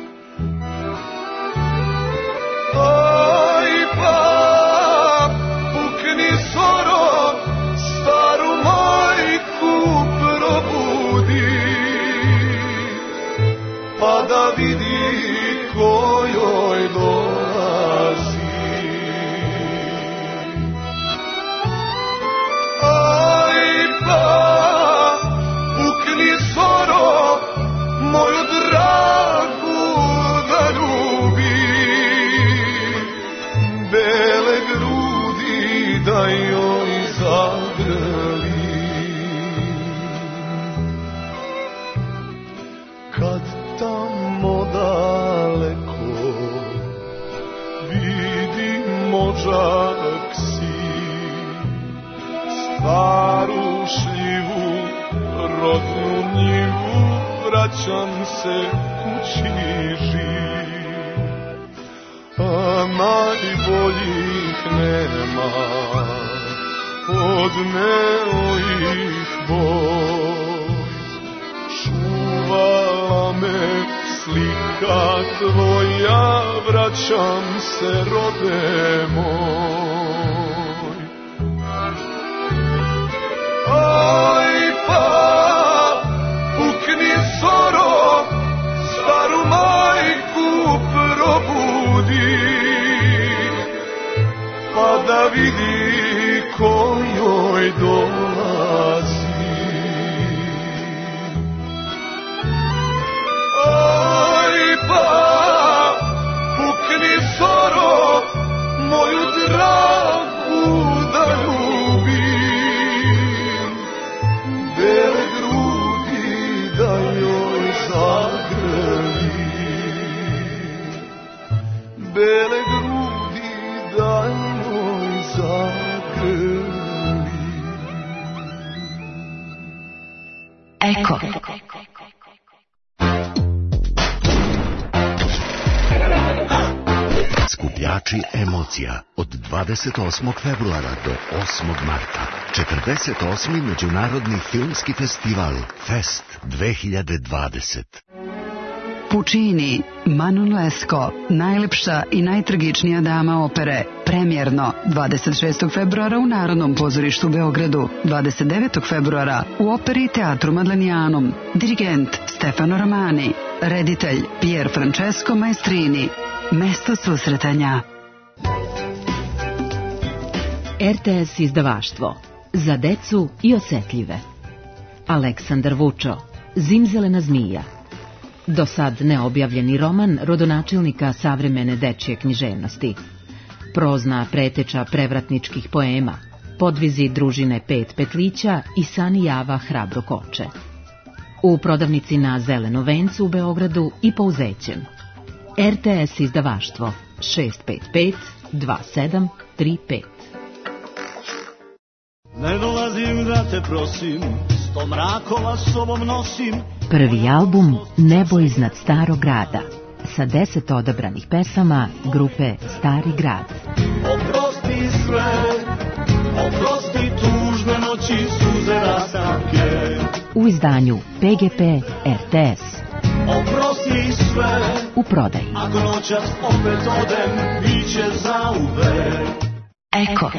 Aj pa, pukni soro, staru majku probudi, pa da vidi ko joj dolazi. Aj pa, pukni soro, moju dječak si, staru šljivu, rodnu njivu, vraćam se kući živ. A najboljih nema, od neojih boj. Čuvala me slika tvoja, vraćam se rode moj. Aj pa, pukni zoro, staru majku probudi, pa da vidi ko joj dolazi. Aj pa, pukni zoro, moju dragu da ljubim, bele grudi da joj zagrlim, bele grudi da joj zagrlim. Eko. Skupljači emocija od dvadeset osmog februara do osmog marta. četrdeset osmi Međunarodni filmski festival Fest dve hiljade dvadeset. Puccini, Manon Lescaut, najlepša i najtragičnija dama opere, premijerno dvadeset šestog februara u Narodnom pozorištu u Beogradu, dvadeset devetog februara u Operi i teatru Madlenijanum, dirigent Stefano Romani, reditelj Pier Francesco Maestrini. Mesto susretanja. R T S izdavaštvo za decu i osetljive. Aleksandar Vučo, Zimzelena zmija. Do sad neobjavljeni roman rodonačelnika savremene dečje književnosti. Prozna preteča prevratničkih poema, podvizi družine Pet petlića i Sani Java Hrabro koče. U prodavnici na Zeleno vencu u Beogradu i po Uzećem. R T S izdavaštvo šest pet pet dva sedam tri pet. Ne dolazim da te prosim, sto mrakova s sobom nosim. Prvi album Nebo iznad starog grada sa deset odabranih pesama grupe Stari grad. Oprosti sve, oprosti tužne noći, suze rastanke. U izdanju P G P R T S. Oprosti sve, u prodaji. Ako noćas opet odem, biće zauvek. Eko.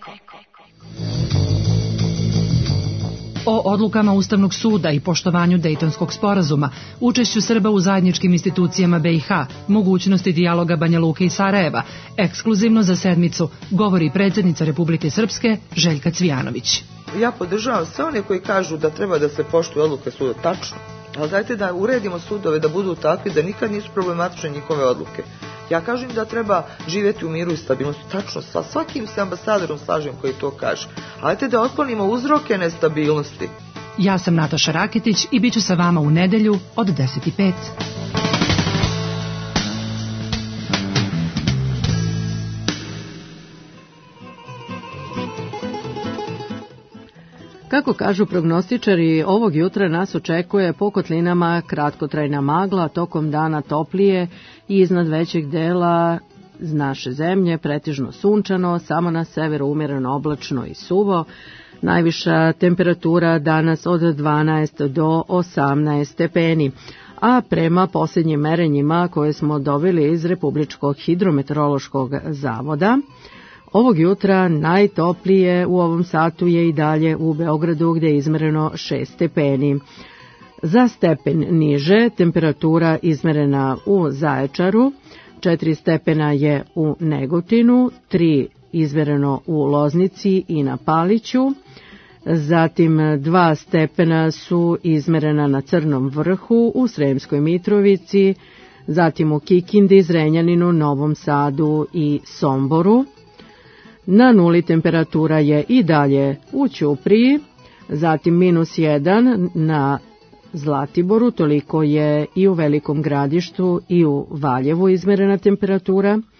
O odlukama Ustavnog suda i poštovanju Dejtonskog sporazuma, učešću Srba u zajedničkim institucijama B i H, mogućnosti dijaloga Banja Luke i Sarajeva, ekskluzivno za sedmicu govori predsjednica Republike Srpske Željka Cvijanović. Ja podržavam sve one koji kažu da treba da se poštuju odluke suda, tačno. Ali dajte da uredimo sudove da budu takvi da nikad nisu problematične njihove odluke. Ja kažem da treba živjeti u miru i stabilnosti, tačno, sa svakim se ambasadorom slažem koji to kaže. Ali dajte da otklonimo uzroke nestabilnosti. Ja sam Nataša Raketić i bit ću sa vama u nedelju od deset i pet. Kako kažu prognostičari, ovog jutra nas očekuje po kotlinama kratkotrajna magla, tokom dana toplije i iznad većeg dela naše zemlje pretežno sunčano, samo na severu umjereno oblačno i suvo. Najviša temperatura danas od dvanaest do osamnaest stepeni, a prema posljednjim merenjima koje smo dobili iz Republičkog hidrometeorološkog zavoda, ovog jutra najtoplije u ovom satu je i dalje u Beogradu gdje je izmereno šest stepeni. Za stepen niže temperatura izmerena u Zaječaru, četiri stepena je u Negotinu, tri izmereno u Loznici i na Paliću, zatim dva stepena su izmerena na Crnom vrhu u Sremskoj Mitrovici, zatim u Kikindi, Zrenjaninu, Novom Sadu i Somboru. Na nuli temperatura je i dalje u Ćupriji, zatim minus jedan na Zlatiboru, toliko je i u Velikom Gradištu i u Valjevu izmerena temperatura,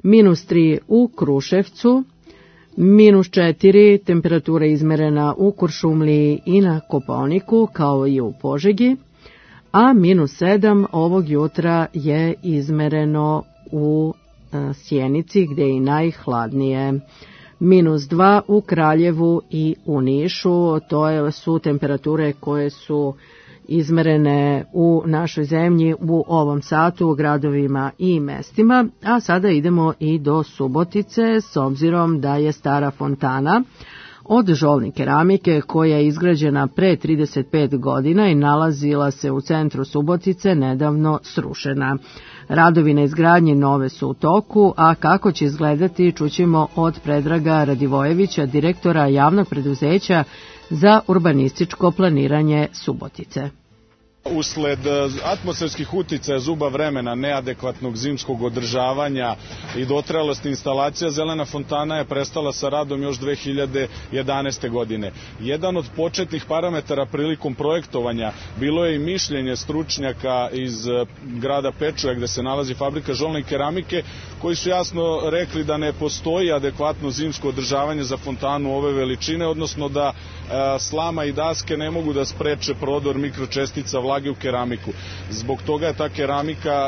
minus tri u Kruševcu, minus četiri temperatura izmerena u Kuršumliji i na Kopaoniku kao i u Požegi, a minus sedam ovog jutra je izmereno u Sjenici gde je i najhladnije. Minus dva u Kraljevu i u Nišu, to su temperature koje su izmerene u našoj zemlji u ovom satu u gradovima i mestima, a sada idemo i do Subotice s obzirom da je stara fontana od žolne keramike koja je izgrađena pre trideset pet godina i nalazila se u centru Subotice nedavno srušena. Radovi na izgradnji nove su u toku, a kako će izgledati čućemo od Predraga Radivojevića, direktora javnog preduzeća za urbanističko planiranje Subotice. Usled atmosferskih uticaja zuba vremena, neadekvatnog zimskog održavanja i dotrajalosti instalacija, Zelena fontana je prestala sa radom još dve hiljade jedanaeste. godine. Jedan od početnih parametara prilikom projektovanja bilo je i mišljenje stručnjaka iz grada Pečuja gde se nalazi fabrika žolne keramike, koji su jasno rekli da ne postoji adekvatno zimsko održavanje za fontanu ove veličine, odnosno da e, slama i daske ne mogu da spreče prodor mikročestica vlage u keramiku. Zbog toga je ta keramika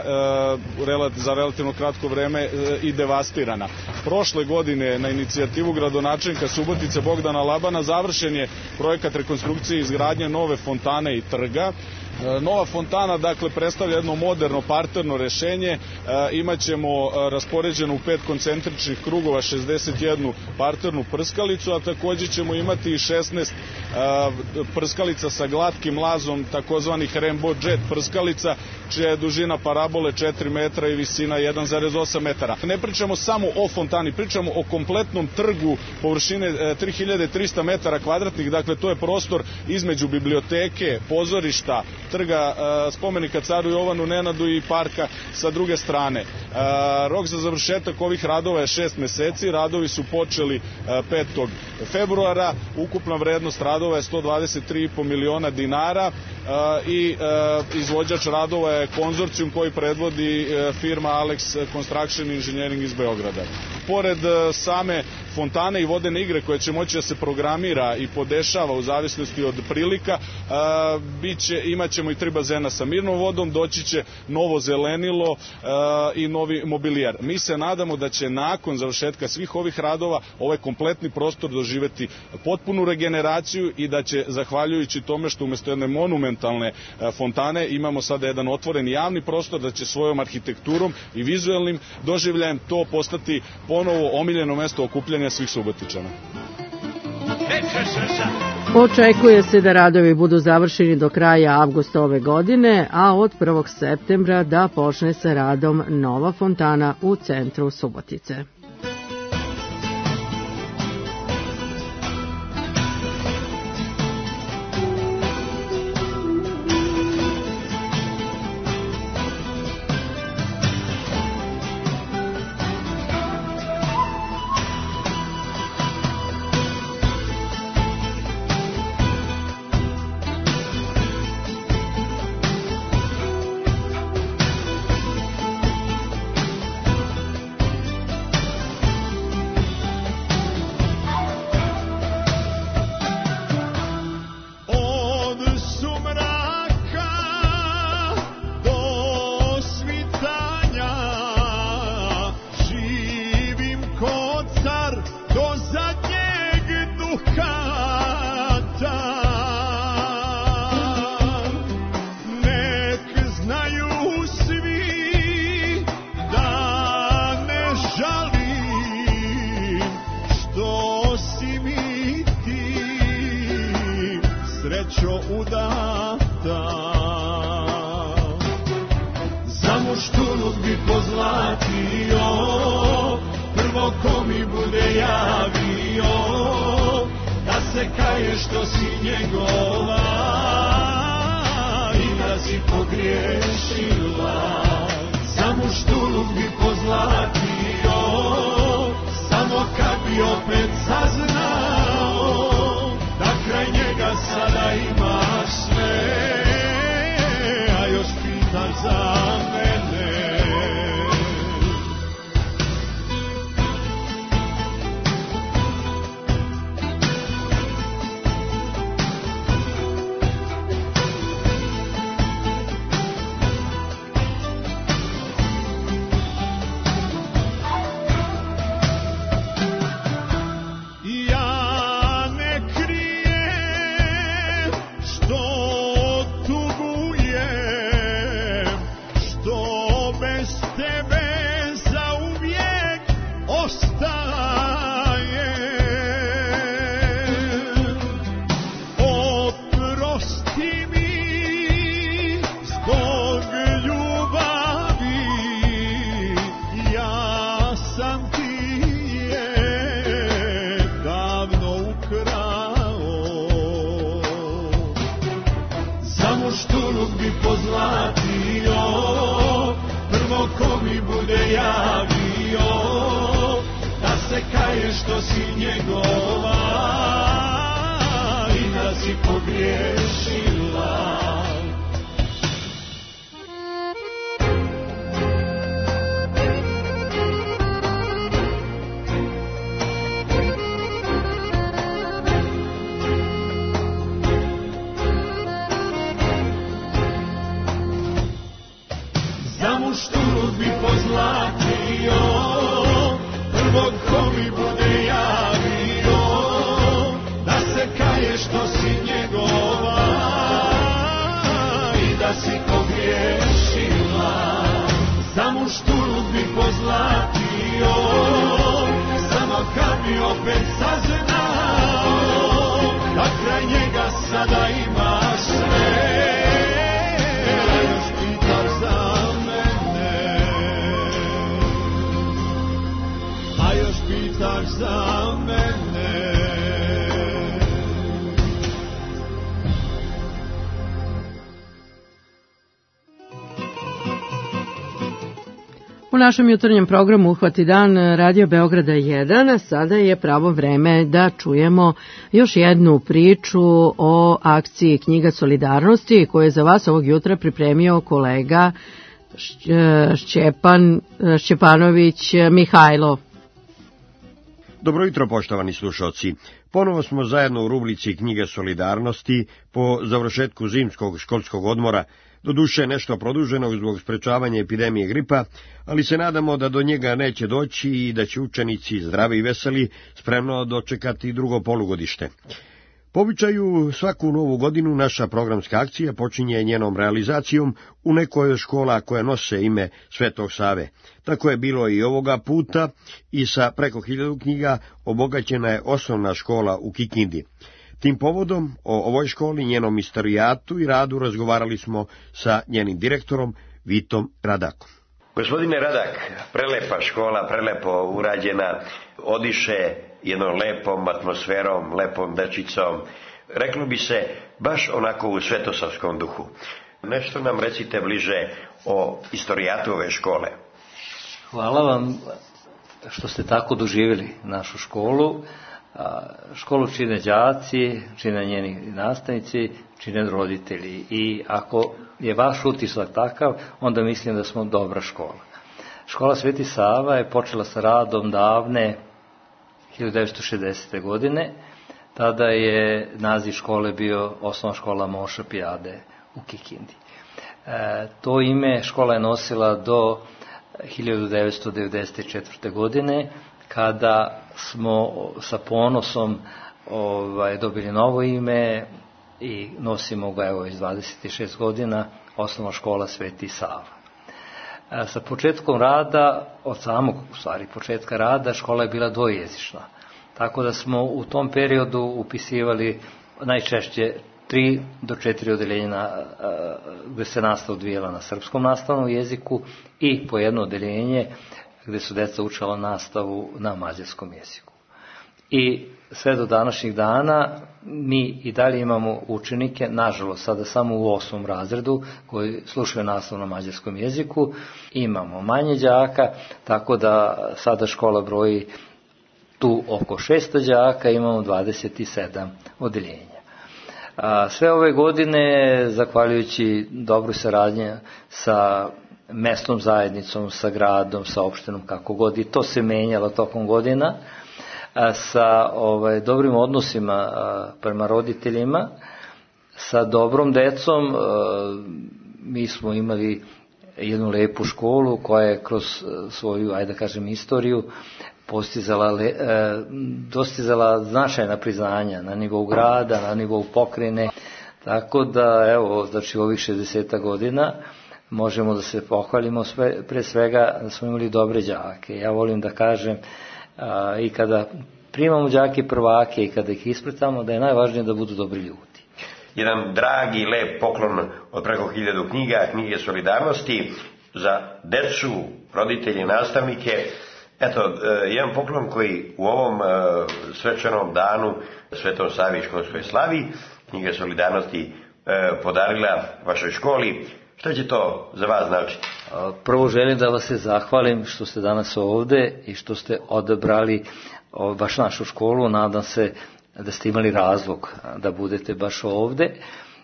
e, za relativno kratko vreme e, i devastirana. Prošle godine na inicijativu gradonačelnika Subotice Bogdana Labana završen je projekat rekonstrukcije i izgradnje nove fontane i trga. Nova fontana, dakle, predstavlja jedno moderno parterno rešenje. E, imaćemo raspoređenu u pet koncentričnih krugova šezdeset jednu parternu prskalicu, a takođe ćemo imati i šesnaest e, prskalica sa glatkim lazom, takozvanih Rainbow Jet prskalica, čija je dužina parabole četiri metra i visina jedan zarez osam metara. Ne pričamo samo o fontani, pričamo o kompletnom trgu površine e, tri hiljade trista metara kvadratnih, dakle, to je prostor između biblioteke, pozorišta, trga e, spomenika caru Jovanu Nenadu i parka sa druge strane. E, rok za završetak ovih radova je šest meseci, radovi su počeli e, petog februara, ukupna vrednost radova je sto dvadeset tri i po miliona dinara e, i e, izvođač radova je konzorcijum koji predvodi e, firma Alex Construction Engineering iz Beograda. Pored e, same fontane i vodene igre koje će moći da se programira i podešava u zavisnosti od prilika, a, biće, imaćemo i tri bazena sa mirnom vodom, doći će novo zelenilo a, i novi mobilijar. Mi se nadamo da će nakon završetka svih ovih radova ovaj kompletni prostor doživeti potpunu regeneraciju i da će, zahvaljujući tome što umesto jedne monumentalne a, fontane imamo sada jedan otvoren javni prostor, da će svojom arhitekturom i vizuelnim doživljajem to postati ponovo omiljeno mesto okupljanja svih Subotičana. Očekuje se da radovi budu završeni do kraja avgusta ove godine, a od prvog septembra da počne sa radom nova fontana u centru Subotice. bude javio, da se kaje što si njegova i da si pogriješila. Za mušturu bi pozlatio, prvog ko mi bude javio, da se kaje što si njegova i da si pogriješila. Za mušturu bi pozlatio, samo kad bi opet saznao, da kraj njega sada imaš sve. Pitaš za mene. U našem jutarnjem programu Uhvati dan Radio Beograda jedan sada je pravo vreme da čujemo još jednu priču o akciji Knjiga solidarnosti koju je za vas ovog jutra pripremio kolega Šćepan Šćepanović Mihajlo. Dobro jutro, poštovani slušalci. Ponovo smo zajedno u rubrici Knjige solidarnosti po završetku zimskog školskog odmora, doduše nešto produženog zbog sprečavanja epidemije gripa, ali se nadamo da do njega neće doći i da će učenici zdravi i veseli spremno dočekati drugo polugodište. Po običaju, svaku novu godinu naša programska akcija počinje njenom realizacijom u nekoj od škola koje nose ime Svetog Save. Tako je bilo i ovoga puta i sa preko hiljadu knjiga obogaćena je osnovna škola u Kikindi. Tim povodom o ovoj školi, njenom istorijatu i radu razgovarali smo sa njenim direktorom Vitom Radakom. Gospodine Radak, prelepa škola, prelepo urađena, odiše jednom lepom atmosferom, lepom dečicom. Reklo bi se baš onako u svetosavskom duhu. Nešto nam recite bliže o istorijatu ove škole. Hvala vam što ste tako doživjeli našu školu. Školu čine đaci, čine njeni nastavnici, čine roditelji. I ako je vaš utisak takav, onda mislim da smo dobra škola. Škola Sveti Sava je počela sa radom davne hiljadu devetsto šezdesete. godine. Tada je naziv škole bio Osnovna škola Moša Pijade u Kikindi. E, to ime škola je nosila do hiljadu devetsto devedeset četvrte. godine, kada smo sa ponosom ovaj, dobili novo ime i nosimo ga evo iz dvadeset šest godina, Osnovna škola Sveti Sava. E, sa početkom rada, od samog u stvari početka rada, škola je bila dvojezična. Tako da smo u tom periodu upisivali najčešće tri do četiri odeljenja gde se nastava odvijela na srpskom nastavnom jeziku i po jedno odeljenje gde su deca učila nastavu na mađarskom jeziku. I sve do današnjih dana mi i dalje imamo učenike, nažalost sada samo u osmom razredu, koji slušaju nastavu na mađarskom jeziku. Imamo manje đaka, tako da sada škola broji tu oko šesto đaka, imamo dvadeset sedam odeljenja. A, sve ove godine, zahvaljujući dobroj saradnji sa mesnom zajednicom, sa gradom, sa opštinom, kako god, i to se menjalo tokom godina, a, sa ovaj, dobrim odnosima a, prema roditeljima, sa dobrom decom, a, mi smo imali jednu lepu školu koja je kroz svoju, ajde da kažem, istoriju postizala, e, dostizala značajna priznanja na nivou grada, na nivou pokrajine, tako da, evo, znači ovih šezdeset godina možemo da se pohvalimo sve, pre svega da smo imali dobre đake. Ja volim da kažem a, i kada primamo đake prvake i kada ih ispratamo, da je najvažnije da budu dobri ljudi. Jedan dragi i lep poklon od preko hiljadu knjiga, knjige solidarnosti za decu, roditelje, nastavnike. Eto, jedan poklon koji u ovom svečanom danu Svetom Savi i školskoj slavi knjige solidarnosti podarila vašoj školi Šta će to za vas značiti? Prvo želim da vas se zahvalim što ste danas ovde i što ste odabrali baš našu školu. Nadam se da ste imali razlog da budete baš ovde.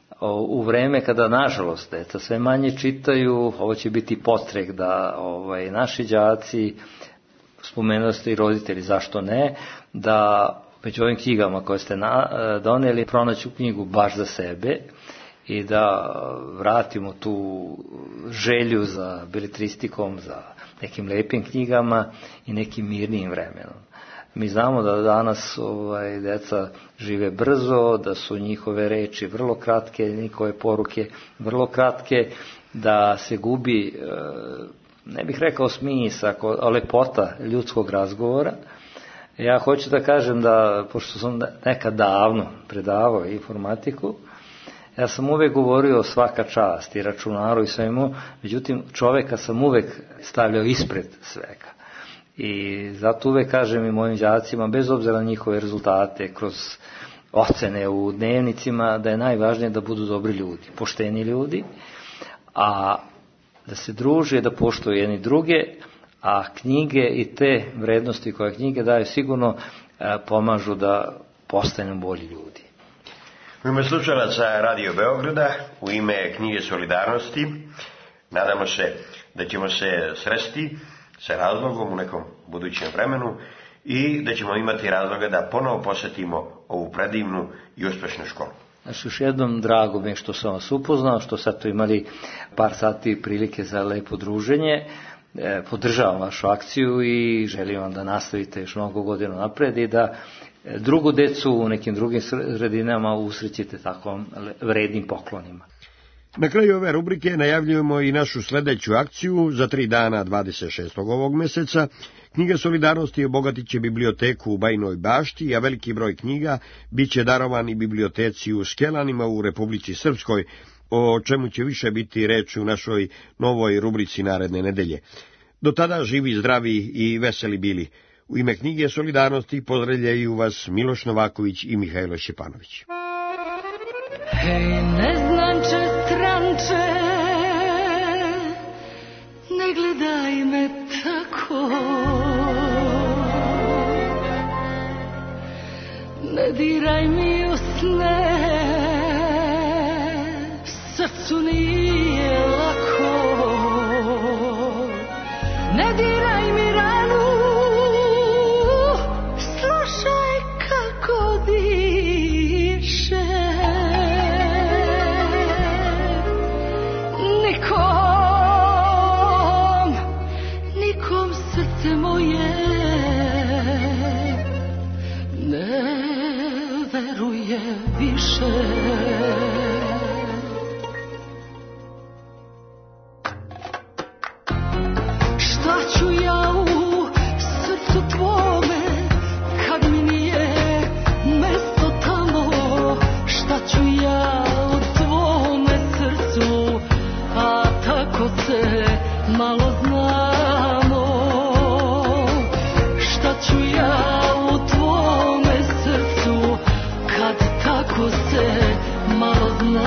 U vreme kada, nažalost, deca sve manje čitaju, ovo će biti potreg da ovaj, naši đaci, spomenuli ste i roditelji, zašto ne, da među ovim knjigama koje ste na, doneli, pronaću knjigu baš za sebe i da vratimo tu želju za beletristikom, za nekim lepim knjigama i nekim mirnijim vremenom. Mi znamo da danas ovaj, deca žive brzo, da su njihove reči vrlo kratke, njihove poruke vrlo kratke, da se gubi, ne bih rekao smisao, lepota ljudskog razgovora. Ja hoću da kažem da, pošto sam nekad davno predavao informatiku, ja sam uvek govorio svaka čast i računaru i svemu, međutim čoveka sam uvek stavljao ispred svega. I zato uvek kažem i mojim đacima, bez obzira na njihove rezultate, kroz ocene u dnevnicima, da je najvažnije da budu dobri ljudi, pošteni ljudi, a da se druže, da poštuju jedni druge, a knjige i te vrednosti koje knjige daju sigurno pomažu da postanemo bolji ljudi. U ime slušalaca Radio Beograda, u ime knjige Solidarnosti, nadamo se da ćemo se sresti sa razlogom u nekom budućem vremenu i da ćemo imati razloga da ponovo posetimo ovu predivnu i uspešnu školu. Znači, još jednom drago mi je što sam vas upoznao, što sad tu imali par sati prilike za lepo druženje. E, podržavam vašu akciju i želim vam da nastavite još mnogo godina napred i da drugu decu u nekim drugim sredinama usrećite takvom vrednim poklonima. Na kraju ove rubrike najavljujemo i našu sledeću akciju za tri dana dvadeset šestog ovog meseca. Knjiga Solidarnosti obogatit će biblioteku u Bajinoj Bašti, a veliki broj knjiga biće darovan i biblioteci u Skelanima u Republici Srpskoj, o čemu će više biti reč u našoj novoj rubrici naredne nedelje. Do tada živi, zdravi i veseli bili. U ime knjige Solidarnosti pozdravljaju vas Miloš Novaković i Mihajlo Šćepanović. Hej, neznanče, stranče, ne gledaj me tako, ne diraj mi u sne, srcu nije lako, ne diraj mi ranu, slušaj kako diše. Nikom, nikom srce moje ne veruje više. Šta ću ja u srcu tvome kad mi nije mesto tamo? Šta ću ja u tvome srcu, a tako se malo znamo? Šta ću ja u tvome srcu kad tako se malo znamo?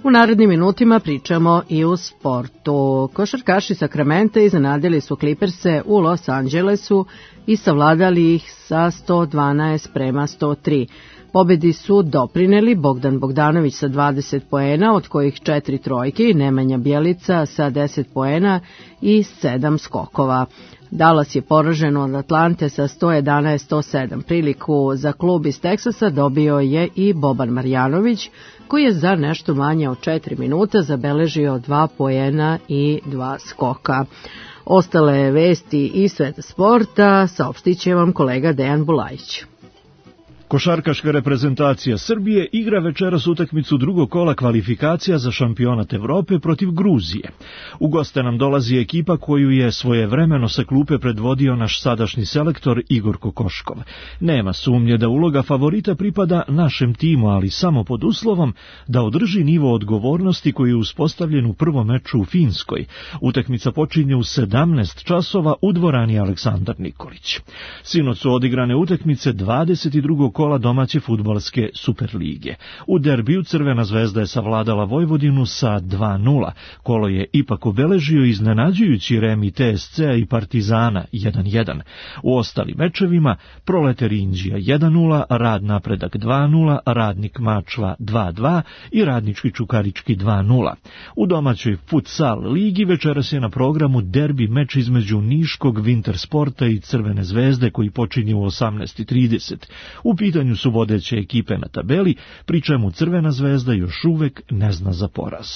U narednim minutima pričamo i u sportu. Košarkaši Sakramenta iznenadili su Clipperse u Los Angelesu i savladali ih sa sto dvanaest prema sto tri. Pobedi su doprineli Bogdan Bogdanović sa dvadeset poena, od kojih četiri trojke, i Nemanja Bjelica sa deset poena i sedam skokova. Dallas je poražen od Atlante sa sto jedanaest sto sedam. Priliku za klub iz Teksasa dobio je i Boban Marjanović, koji je za nešto manje od četiri minuta zabeležio dva poena i dva skoka. Ostale vesti iz sveta sporta saopštit će vam kolega Dejan Bulajić. Košarkaška reprezentacija Srbije igra večeras utakmicu drugog kola kvalifikacija za šampionat Evrope protiv Gruzije. U goste nam dolazi ekipa koju je svojevremeno sa klupe predvodio naš sadašnji selektor Igor Kokoškov. Nema sumnje da uloga favorita pripada našem timu, ali samo pod uslovom da održi nivo odgovornosti koji je uspostavljen u prvom meču u Finskoj. Utakmica počinje u sedamnaest časova u dvorani Aleksandar Nikolić. Sinoć su odigrane utakmice dvadeset drugog kola domaće fudbalske Superlige. U derbiju Crvena zvezda je savladala Vojvodinu sa dva nula. Kolo je ipak obeležio iznenađujući remi T S C-a i Partizana jedan jedan. U ostalim mečevima Proleter Inđija jedan nula, Rad Napredak dva nula, Radnik Mačva dva dva i Radnički Čukarički dva nula. U domaćoj futsal ligi večeras je na programu derbi meč između Niškog Wintersporta i Crvene zvezde koji počinje u osamnaest trideset. U pitanju su vodeće ekipe na tabeli, pri čemu Crvena zvezda još uvek ne zna za poraz.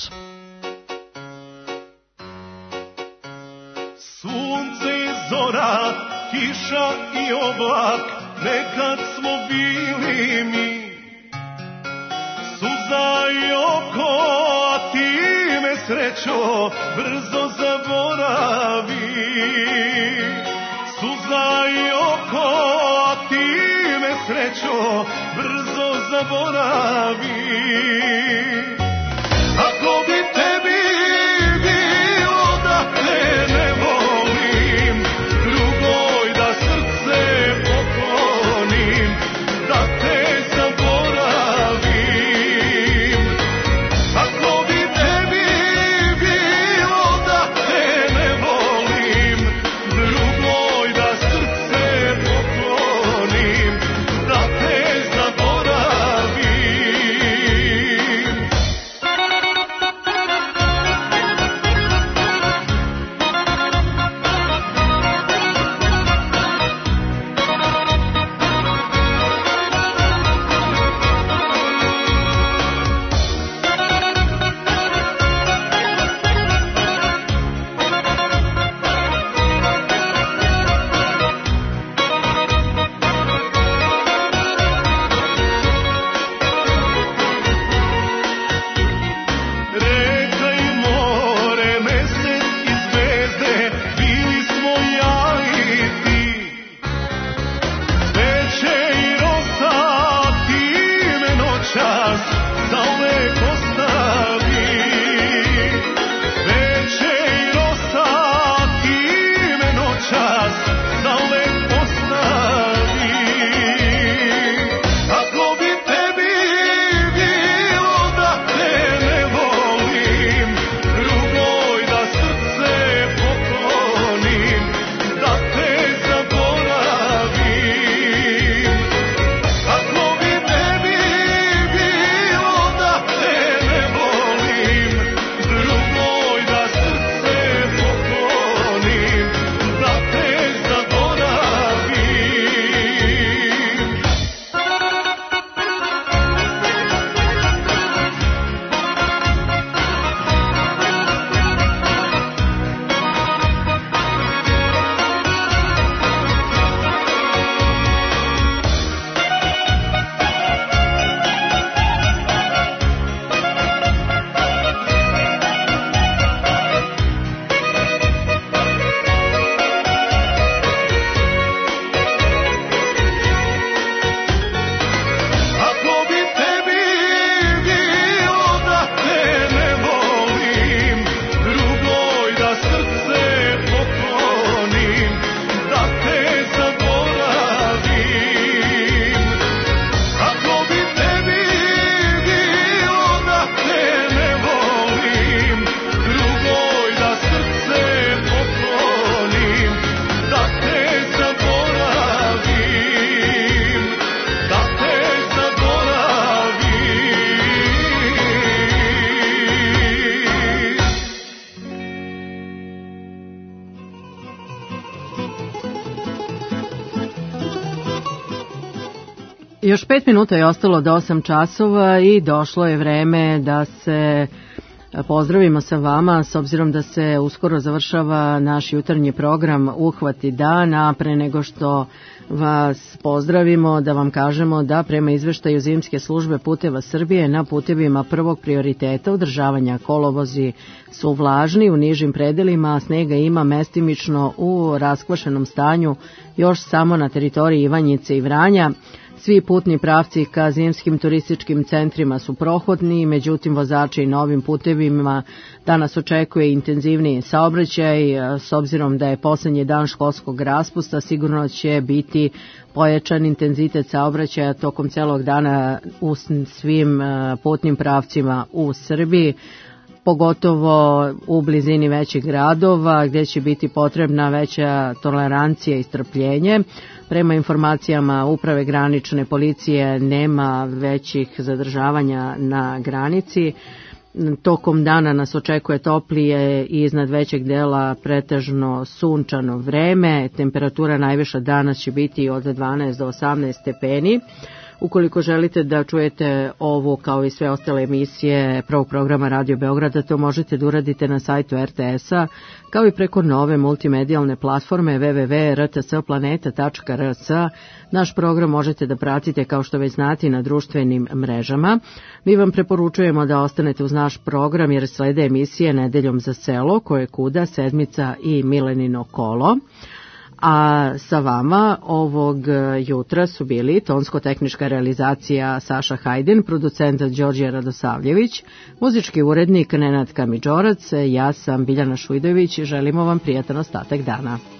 Sunce i zora, kiša i oblak, nekad smo bili mi. Suza i oko, a ti me srećo brzo zaboravi. Suza i oko, a ti me srećo brzo zaboravi. Ako bi tebi bilo da te ne volim, drugoj da srce poklonim, da te zaboravim. Ako bi tebi bilo da te ne volim, drugoj da srce poklonim, da te zaboravim. Još pet minuta je ostalo do osam časova i došlo je vreme da se pozdravimo sa vama, s obzirom da se uskoro završava naš jutarnji program Uhvati dana. Pre nego što vas pozdravimo, da vam kažemo da prema izveštaju Zimske službe puteva Srbije na putevima prvog prioriteta održavanja kolovozi su vlažni u nižim predelima, snega ima mestimično u raskvašenom stanju još samo na teritoriji Ivanjice i Vranja. Svi putni pravci ka zimskim turističkim centrima su prohodni, međutim vozači na ovim putevima danas očekuje intenzivniji saobraćaj. S obzirom da je poslednji dan školskog raspusta, sigurno će biti pojačan intenzitet saobraćaja tokom celog dana u svim putnim pravcima u Srbiji, pogotovo u blizini većih gradova gdje će biti potrebna veća tolerancija i strpljenje. Prema informacijama Uprave granične policije nema većih zadržavanja na granici. Tokom dana nas očekuje toplije i iznad većeg dela pretežno sunčano vreme. Temperatura najviša danas će biti od dvanaest do osamnaest stepeni. Ukoliko želite da čujete ovu kao i sve ostale emisije prvog programa Radio Beograda, to možete da uradite na sajtu er te es-a, kao i preko nove multimedijalne platforme w w w tačka r t s planeta tačka r s. Naš program možete da pratite, kao što već znate, na društvenim mrežama. Mi vam preporučujemo da ostanete uz naš program jer slede emisije Nedeljom za selo, Koje kuda, Sedmica i Milenino kolo. A sa vama ovog jutra su bili tonsko-tehnička realizacija Saša Hajdin, producent Đorđe Radosavljević, muzički urednik Nenad Kamidžorac, ja sam Biljana Šujdović i želimo vam prijatan ostatak dana.